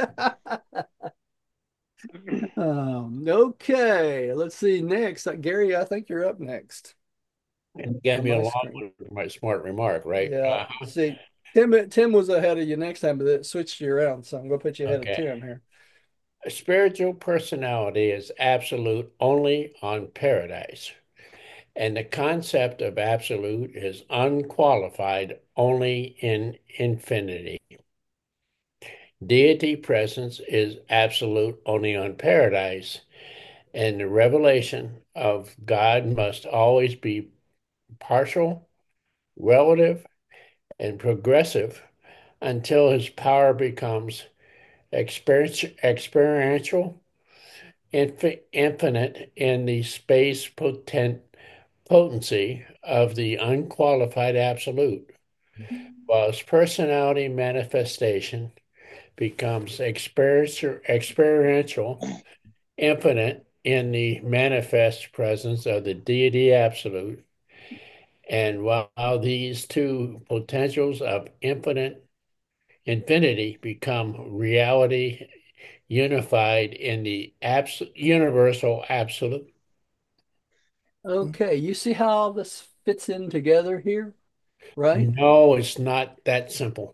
Speaker 1: Um, okay, let's see next. Uh, Gary, I think you're up next
Speaker 4: And you got
Speaker 1: on
Speaker 4: me
Speaker 1: my
Speaker 4: along
Speaker 1: screen.
Speaker 4: with my smart remark, right?
Speaker 1: Yeah.
Speaker 4: Uh-huh.
Speaker 1: See, Tim Tim was ahead of you next time, but it switched you around. So I'm gonna put you ahead of
Speaker 4: Okay.
Speaker 1: Tim here.
Speaker 4: A spiritual personality is absolute only on paradise, and the concept of absolute is unqualified only in infinity. Deity presence is absolute only on paradise, and the revelation of God must always be partial, relative, and progressive until his power becomes experiential, infinite in the space potent, potency of the unqualified absolute, while his personality manifestation becomes experiential, experiential, infinite in the manifest presence of the deity absolute. And while these two potentials of infinite infinity become reality unified in the abs- universal absolute.
Speaker 1: Okay, you see how all this fits in together here, right?
Speaker 4: No, it's not that simple.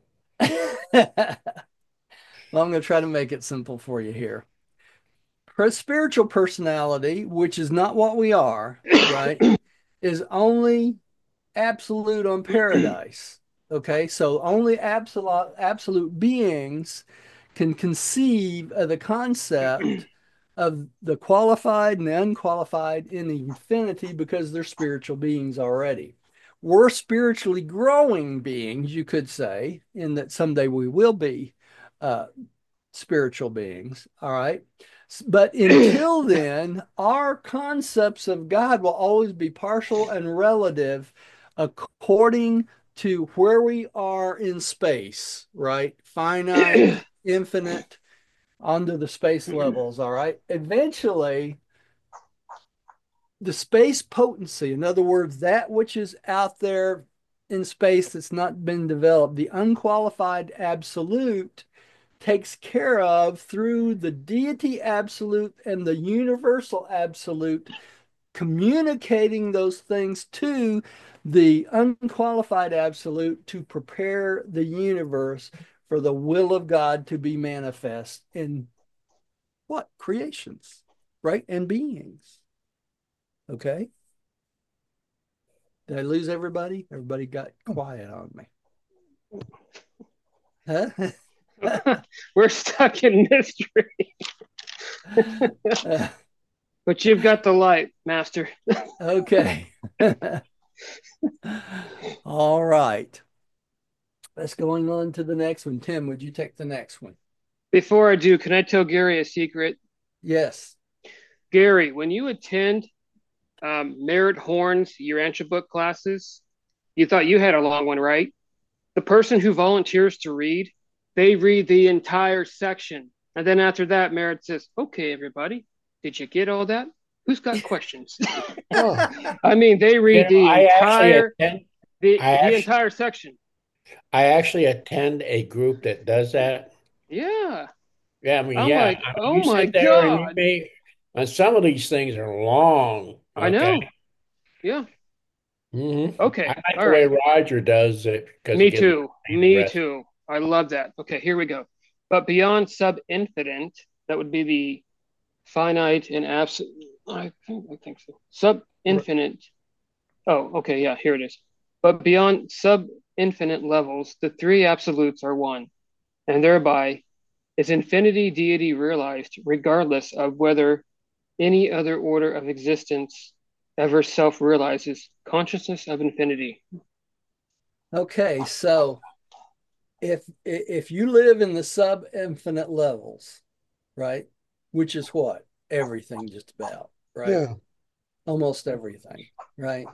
Speaker 1: Well, I'm going to try to make it simple for you here. Per spiritual personality, which is not what we are, right, is only absolute on paradise. Okay, so only absolute absolute beings can conceive of the concept of the qualified and the unqualified in infinity because they're spiritual beings already. We're spiritually growing beings, you could say, in that someday we will be uh, spiritual beings. All right. But until then, our concepts of God will always be partial and relative according to where we are in space, right? Finite, infinite, onto the space levels. All right. Eventually, the space potency, in other words, that which is out there in space that's not been developed, the unqualified absolute takes care of through the deity absolute and the universal absolute, communicating those things to the unqualified absolute to prepare the universe for the will of God to be manifest in what? Creations, right? And beings. Okay. Did I lose everybody? Everybody got quiet on me. Huh?
Speaker 3: We're stuck in mystery.
Speaker 1: Uh,
Speaker 3: But you've got the light, Master.
Speaker 1: okay. All right. Let's going on to the next one. Tim, would you take the next one?
Speaker 3: Before I do, can I tell Gary a secret?
Speaker 1: Yes.
Speaker 3: Gary, when you attend um, Merritt Horn's Urantia book classes, you thought you had a long one, right? The person who volunteers to read, they read the entire section. And then after that, Merritt says, okay, everybody, did you get all that? Who's got questions?
Speaker 4: Oh,
Speaker 3: I mean, they
Speaker 4: you
Speaker 3: read
Speaker 4: know,
Speaker 3: the
Speaker 4: I actually
Speaker 3: entire
Speaker 4: attend.
Speaker 3: the
Speaker 4: I
Speaker 3: the
Speaker 4: actually,
Speaker 3: entire section.
Speaker 4: I actually attend a group that does that.
Speaker 3: Yeah.
Speaker 4: Yeah, I mean,
Speaker 3: I'm
Speaker 4: yeah,
Speaker 3: like,
Speaker 4: I mean,
Speaker 3: oh
Speaker 4: you
Speaker 3: my
Speaker 4: sit there and you
Speaker 3: God.
Speaker 4: may, and some of these things are long.
Speaker 3: I
Speaker 4: Okay.
Speaker 3: know. Yeah.
Speaker 4: hmm I
Speaker 3: Okay.
Speaker 4: like
Speaker 3: All
Speaker 4: the way
Speaker 3: right.
Speaker 4: Roger does it because it
Speaker 3: Me
Speaker 4: gives me
Speaker 3: too.
Speaker 4: the
Speaker 3: Me
Speaker 4: rest.
Speaker 3: too. I love that. Okay, here we go. But beyond sub-infinite, that would be the finite and absolute. I think I think so. Sub-infinite. Oh, okay, yeah, here it is. But beyond sub-infinite levels, the three absolutes are one, and thereby is infinity deity realized, regardless of whether any other order of existence ever self-realizes consciousness of infinity.
Speaker 1: Okay, so if if you live in the sub-infinite levels, right, which is what? Everything just about, right?
Speaker 6: Yeah.
Speaker 1: Almost everything, right?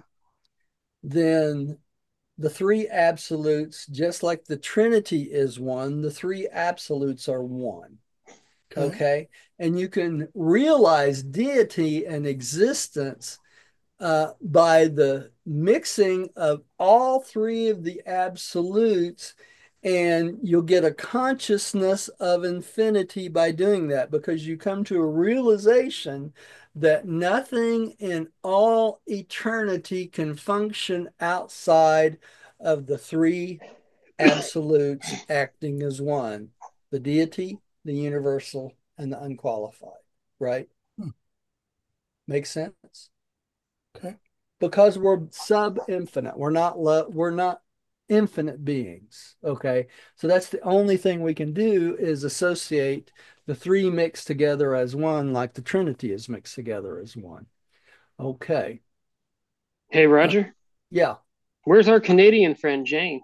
Speaker 1: Then the three absolutes, just like the Trinity is one, the three absolutes are one.
Speaker 6: Okay.
Speaker 1: Okay. And you can realize deity and existence uh, by the mixing of all three of the absolutes, and you'll get a consciousness of infinity by doing that because you come to a realization that nothing in all eternity can function outside of the three absolutes acting as one: the deity, the universal, and the unqualified, right?
Speaker 6: Hmm.
Speaker 1: Makes sense?
Speaker 6: Okay.
Speaker 1: Because we're sub-infinite. We're not lo- we're not infinite beings. Okay. So that's the only thing we can do is associate the three mixed together as one, like the Trinity is mixed together as one. Okay.
Speaker 3: Hey,
Speaker 1: Uh,
Speaker 3: Roger,
Speaker 1: yeah.
Speaker 3: where's our Canadian friend Jane?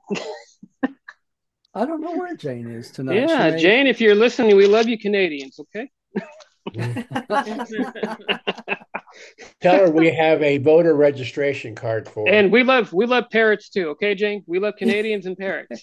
Speaker 1: I don't know where Jane is tonight. She
Speaker 3: Yeah,
Speaker 1: may.
Speaker 3: Jane, if you're listening, we love you Canadians, okay?
Speaker 4: Mhm. Tell her we have a voter registration card for her.
Speaker 3: And we love we love parrots too, okay, Jane? We love Canadians and parrots.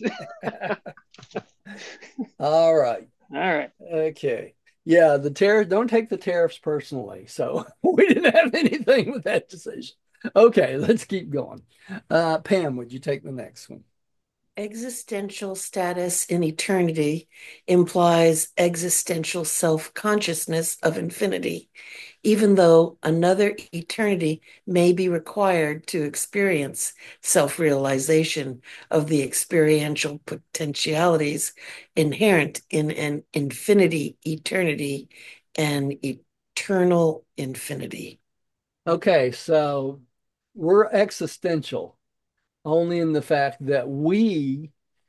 Speaker 1: All right.
Speaker 3: All right.
Speaker 1: Okay. Yeah, the tariff, don't take the tariffs personally. So we didn't have anything with that decision. Okay, let's keep going. Uh, Pam, would you take the next one?
Speaker 5: Existential status in eternity implies existential self consciousness of infinity, even though another eternity may be required to experience self realization of the experiential potentialities inherent in an infinity eternity and eternal infinity.
Speaker 1: Okay, so we're existential only in the fact that we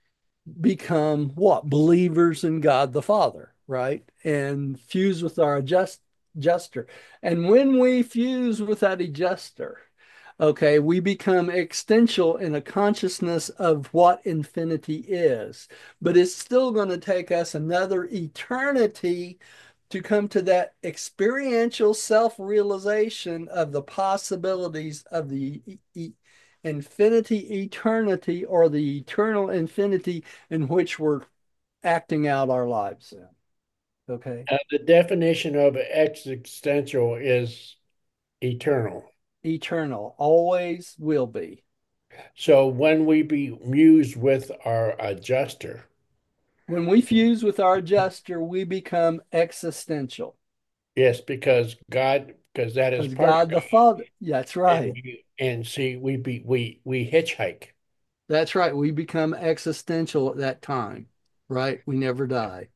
Speaker 1: become what? Believers in God the Father, right? And fuse with our adjust, adjuster. And when we fuse with that adjuster, okay, we become existential in a consciousness of what infinity is. But it's still going to take us another eternity to come to that experiential self-realization of the possibilities of the e infinity eternity, or the eternal infinity in which we're acting out our lives in. Okay.
Speaker 4: Uh, the definition of existential is eternal.
Speaker 1: Eternal, always will be.
Speaker 4: So when we be mused with our adjuster,
Speaker 1: When we fuse with our adjuster, we become existential.
Speaker 4: yes, because God, because that is
Speaker 1: Because
Speaker 4: part of
Speaker 1: God the
Speaker 4: God,
Speaker 1: Father, that's
Speaker 4: and
Speaker 1: right.
Speaker 4: we and see we be we we hitchhike.
Speaker 1: That's right. We become existential at that time, right? We never die.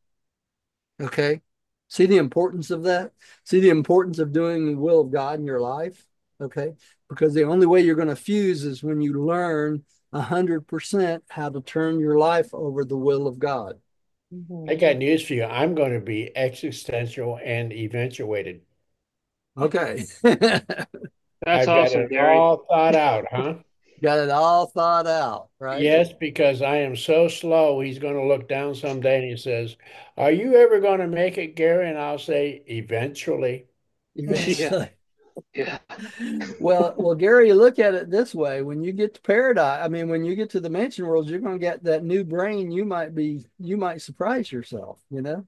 Speaker 1: Okay. See the importance of that? See the importance of doing the will of God in your life? Okay. Because the only way you're going to fuse is when you learn a hundred percent how to turn your life over the will of God.
Speaker 4: I
Speaker 5: Mhm.
Speaker 4: got news for you. I'm going to be existential and eventuated.
Speaker 1: Okay.
Speaker 3: That's
Speaker 4: I've got
Speaker 3: awesome,
Speaker 4: it
Speaker 3: Gary.
Speaker 4: all thought out, huh?
Speaker 1: Got it all thought out, right?
Speaker 4: Yes, because I am so slow. He's going to look down someday and he says, "Are you ever going to make it, Gary?" And I'll say, "Eventually."
Speaker 3: Yeah.
Speaker 1: Eventually.
Speaker 3: Yeah.
Speaker 1: Well, well, Gary, you look at it this way. When you get to paradise, I mean, when you get to the mansion world, you're going to get that new brain. You might be, you might surprise yourself, you know?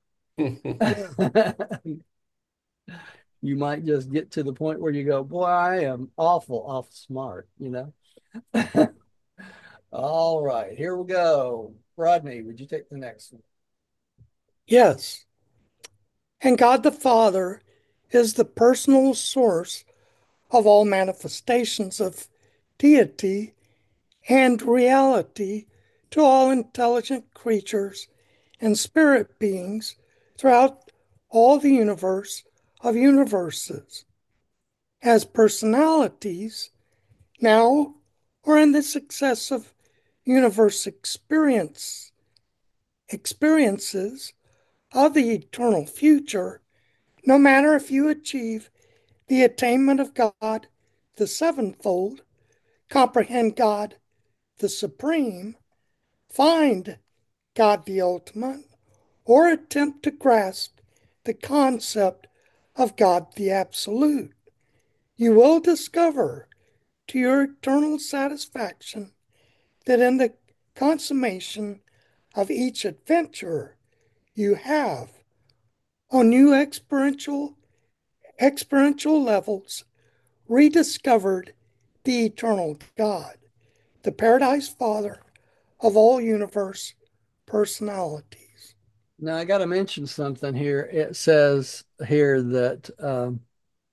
Speaker 1: You might just get to the point where you go, boy, I am awful, awful smart, you know? All right, here we go. Rodney, would you take the next one?
Speaker 6: Yes. And God the Father is the personal source of all manifestations of deity and reality to all intelligent creatures and spirit beings throughout all the universe of universes. As personalities, now or in the successive universe experience experiences of the eternal future, no matter if you achieve the attainment of God the sevenfold, comprehend God the supreme, find God the ultimate, or attempt to grasp the concept of God the absolute, you will discover to your eternal satisfaction that in the consummation of each adventure you have on new experiential experiential levels rediscovered the eternal God, the Paradise Father of all universe personalities.
Speaker 1: Now, I got to mention something here. It says here that um,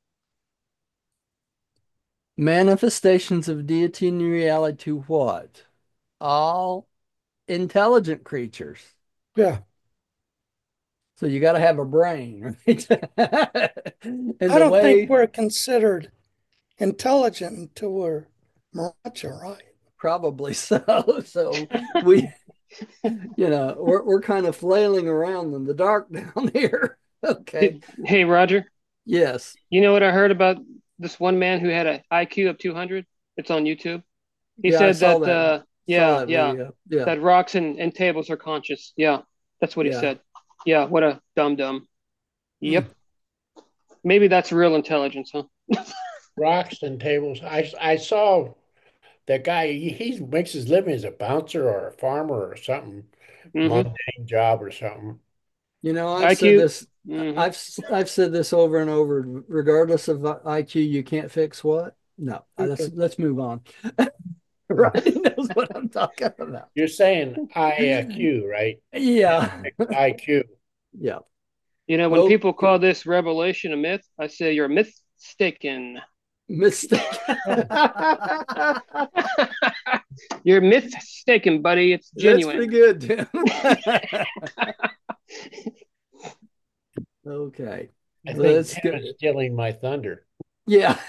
Speaker 1: manifestations of deity and reality to what? All intelligent creatures.
Speaker 6: Yeah.
Speaker 1: So you got to have a brain, right? And
Speaker 6: I
Speaker 1: the
Speaker 6: don't think
Speaker 1: way,
Speaker 6: we're considered intelligent until we're Maracha, right?
Speaker 1: probably so. So we, you know, we're we're kind of flailing around in the dark down here. Okay.
Speaker 3: Hey, hey, Roger,
Speaker 1: Yes.
Speaker 3: you know what I heard about this one man who had an I Q of two hundred? It's on YouTube. He
Speaker 1: Yeah, I
Speaker 3: said
Speaker 1: saw
Speaker 3: that,
Speaker 1: that.
Speaker 3: uh,
Speaker 1: Saw
Speaker 3: yeah,
Speaker 1: that
Speaker 3: yeah,
Speaker 1: video. Yeah.
Speaker 3: that rocks and, and tables are conscious. Yeah, that's what he
Speaker 1: Yeah.
Speaker 3: said. Yeah, what a dum dum.
Speaker 1: Hmm.
Speaker 3: Yep. Maybe that's real intelligence, huh?
Speaker 4: Rocks and tables. I I saw that guy. He, he makes his living as a bouncer or a farmer or something,
Speaker 3: Mm-hmm.
Speaker 4: mundane job or something.
Speaker 1: You know, I've said
Speaker 3: I Q.
Speaker 1: this.
Speaker 3: Mm-hmm.
Speaker 1: I've I've said this over and over. Regardless of I Q, you can't fix what? No. Uh, Let's
Speaker 6: Stupid.
Speaker 1: let's move on. Rodney knows what I'm talking about.
Speaker 4: You're saying I Q, right?
Speaker 1: Yeah.
Speaker 4: I Q.
Speaker 1: Yeah.
Speaker 3: You know, when people
Speaker 1: Okay.
Speaker 3: call this revelation a myth, I say you're mistaken.
Speaker 1: Mistake.
Speaker 3: You're mistaken, buddy. It's
Speaker 1: That's pretty
Speaker 3: genuine.
Speaker 1: good, Tim. Okay.
Speaker 4: I think
Speaker 1: Let's
Speaker 4: Tim
Speaker 1: go.
Speaker 4: is stealing my thunder.
Speaker 1: Yeah.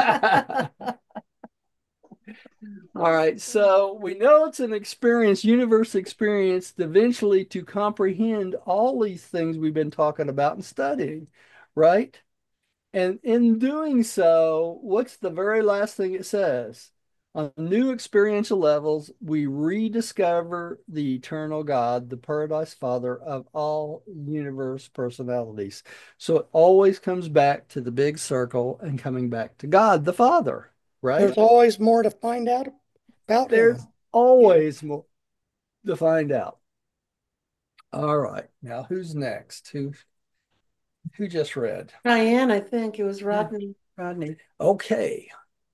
Speaker 1: All right. So we know it's an experience, universe experience, eventually to comprehend all these things we've been talking about and studying, right? And in doing so, what's the very last thing it says? On new experiential levels, we rediscover the eternal God, the Paradise Father of all universe personalities. So it always comes back to the big circle and coming back to God, the Father,
Speaker 6: There's
Speaker 1: right?
Speaker 6: always more to find out about
Speaker 1: There's
Speaker 6: him.
Speaker 1: always more to find out. All right. Now, who's next? Who who just read?
Speaker 5: Diane, I think it was Rodney.
Speaker 1: Rodney. Okay.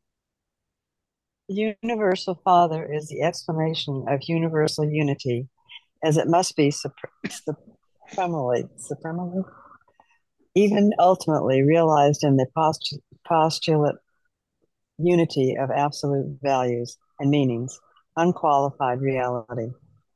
Speaker 2: The universal Father is the explanation of universal unity, as it must be supremely, supremely, even ultimately realized in the postu- postulate unity of absolute values and meanings, unqualified reality.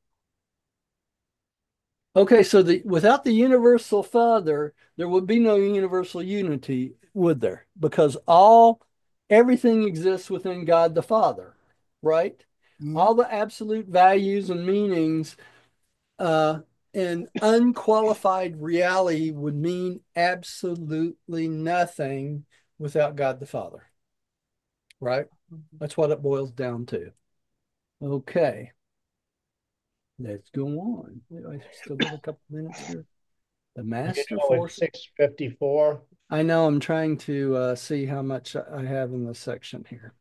Speaker 1: Okay, so the without the universal Father, there would be no universal unity, would there? Because all everything exists within God the Father, right?
Speaker 6: Mhm.
Speaker 1: All the absolute values and meanings, uh, and unqualified reality would mean absolutely nothing without God the Father, right? That's what it boils down to. Okay, let's go on. I still got a couple minutes here. The
Speaker 4: You
Speaker 1: master
Speaker 4: know, it's
Speaker 1: force.
Speaker 4: six fifty-four.
Speaker 1: I know I'm trying to uh, see how much I have in this section here.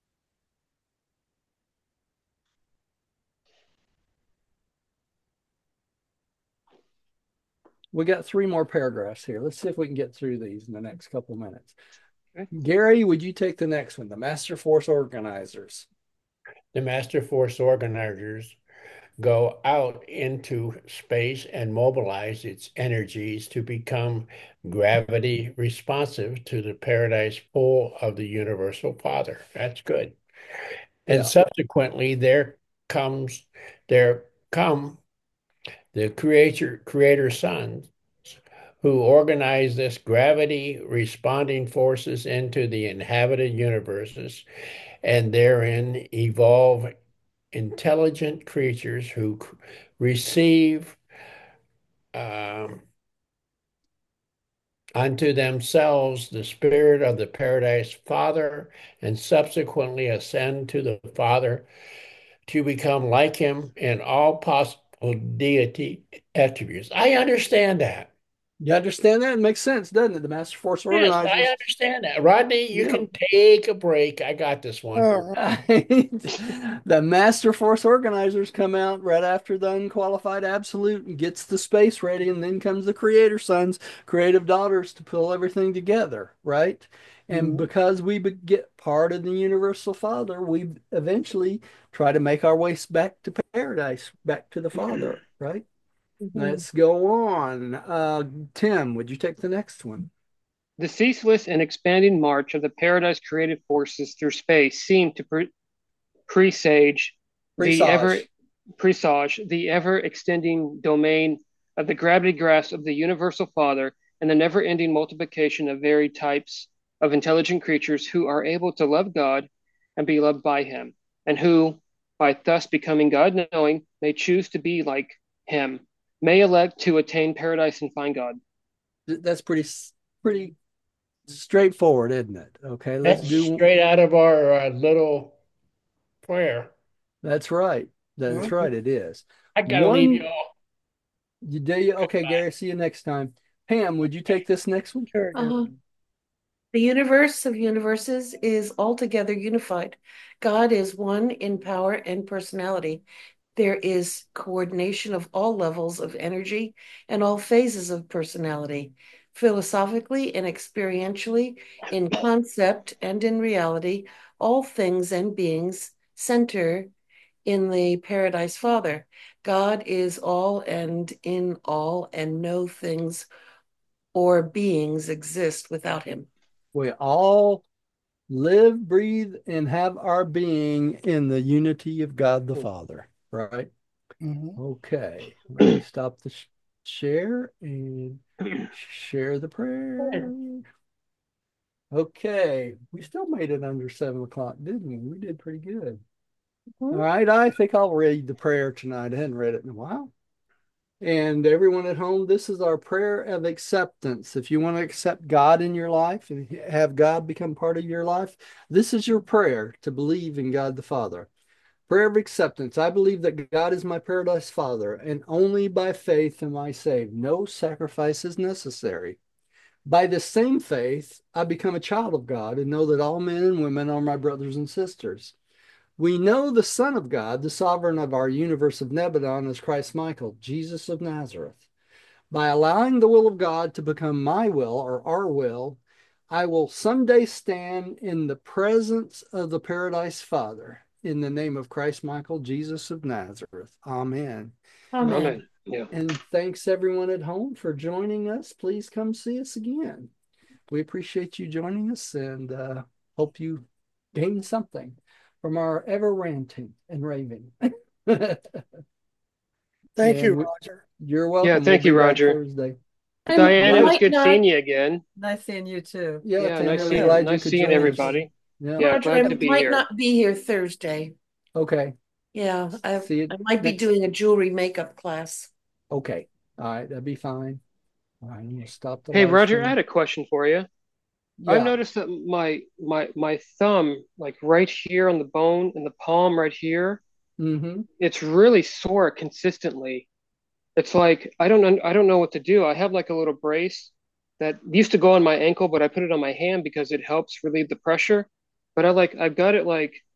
Speaker 1: We got three more paragraphs here. Let's see if we can get through these in the next couple minutes.
Speaker 3: Okay.
Speaker 1: Gary, would you take the next one? The master force organizers.
Speaker 4: the master force organizers go out into space and mobilize its energies to become gravity responsive to the paradise pull of the universal Father. That's good. And
Speaker 1: Yeah.
Speaker 4: subsequently, there comes, there come the creator, creator sons who organize this gravity responding forces into the inhabited universes and therein evolve intelligent creatures who c- receive um, unto themselves the spirit of the paradise Father and subsequently ascend to the Father to become like him in all possible deity attributes. I understand that.
Speaker 1: You understand that? It makes sense, doesn't it? The Master Force
Speaker 4: Yes, I
Speaker 1: organizers.
Speaker 4: understand that. Rodney, you
Speaker 1: Yeah.
Speaker 4: can take a break. I got this one.
Speaker 6: All right.
Speaker 1: The Master Force organizers come out right after the unqualified absolute and gets the space ready, and then comes the creator sons, creative daughters to pull everything together, right? And
Speaker 6: Mhm.
Speaker 1: because we be- get part of the universal father, we eventually try to make our way back to paradise, back to the father, right?
Speaker 5: Mhm.
Speaker 1: Let's go on. Uh, Tim, would you take the next one?
Speaker 3: The ceaseless and expanding march of the paradise creative forces through space seemed to pre- presage the ever
Speaker 1: Presage.
Speaker 3: presage the ever extending domain of the gravity grasp of the universal Father and the never ending multiplication of varied types of intelligent creatures who are able to love God and be loved by Him, and who, by thus becoming God knowing, may choose to be like Him, may elect to attain paradise and find God.
Speaker 1: That's pretty pretty straightforward, isn't it? Okay, let's
Speaker 4: That's
Speaker 1: do.
Speaker 4: straight out of our uh, little prayer.
Speaker 1: That's right. That's
Speaker 6: Mhm.
Speaker 1: right. It is.
Speaker 4: I gotta leave you
Speaker 1: One,
Speaker 4: all.
Speaker 1: you do you? Okay, Gary. See you next time. Pam, would you take this next one?
Speaker 6: Sure.
Speaker 5: Uh-huh. The universe of universes is altogether unified. God is one in power and personality. There is coordination of all levels of energy and all phases of personality. Philosophically and experientially, in concept and in reality, all things and beings center in the Paradise Father. God is all and in all, and no things or beings exist without him.
Speaker 1: We all live, breathe, and have our being in the unity of God the Father, right?
Speaker 6: Mhm.
Speaker 1: Okay, let me stop the sh share and share the prayer. Okay, we still made it under seven o'clock, didn't we? We did pretty good. All right, I think I'll read the prayer tonight. I hadn't read it in a while. And everyone at home, this is our prayer of acceptance. If you want to accept God in your life and have God become part of your life, this is your prayer to believe in God the Father. Prayer of acceptance. I believe that God is my paradise Father, and only by faith am I saved. No sacrifice is necessary. By this same faith, I become a child of God and know that all men and women are my brothers and sisters. We know the Son of God, the sovereign of our universe of Nebadon, is Christ Michael, Jesus of Nazareth. By allowing the will of God to become my will or our will, I will someday stand in the presence of the Paradise Father. In the name of Christ Michael, Jesus of Nazareth. Amen.
Speaker 5: Amen.
Speaker 3: Amen. Yeah.
Speaker 1: And thanks everyone at home for joining us. Please come see us again. We appreciate you joining us and uh, hope you gain something from our ever ranting and raving.
Speaker 6: Thank you,
Speaker 1: And we,
Speaker 6: Roger.
Speaker 1: you're
Speaker 3: Yeah.
Speaker 1: welcome. We'll
Speaker 3: Thank
Speaker 1: be
Speaker 3: you,
Speaker 1: back
Speaker 3: Roger.
Speaker 1: Thursday.
Speaker 5: And
Speaker 3: Diane,
Speaker 5: I
Speaker 3: it was
Speaker 5: might
Speaker 3: good
Speaker 5: not,
Speaker 3: seeing you again.
Speaker 7: Nice seeing you too.
Speaker 1: Yeah,
Speaker 3: Yeah.
Speaker 1: Tammy,
Speaker 3: Nice
Speaker 1: we're
Speaker 3: seeing,
Speaker 1: glad you
Speaker 3: nice
Speaker 1: could
Speaker 3: seeing
Speaker 1: join us.
Speaker 3: everybody.
Speaker 1: Yeah.
Speaker 3: Yeah.
Speaker 5: Roger, I
Speaker 3: Glad to be
Speaker 5: might
Speaker 3: here.
Speaker 5: not be here Thursday.
Speaker 1: Okay.
Speaker 5: Yeah, I
Speaker 1: See you
Speaker 5: I might be
Speaker 1: next.
Speaker 5: doing a jewelry makeup class.
Speaker 1: Okay. All right. That'd be fine. All right. I'm gonna stop the
Speaker 3: Hey,
Speaker 1: live
Speaker 3: Roger, I had
Speaker 1: stream.
Speaker 3: a question for you. I've
Speaker 1: Yeah.
Speaker 3: noticed that my my my thumb, like right here on the bone in the palm right here,
Speaker 1: Mm-hmm.
Speaker 3: it's really sore consistently. It's like I don't un- I don't know what to do. I have like a little brace that used to go on my ankle, but I put it on my hand because it helps relieve the pressure. But I like I've got it like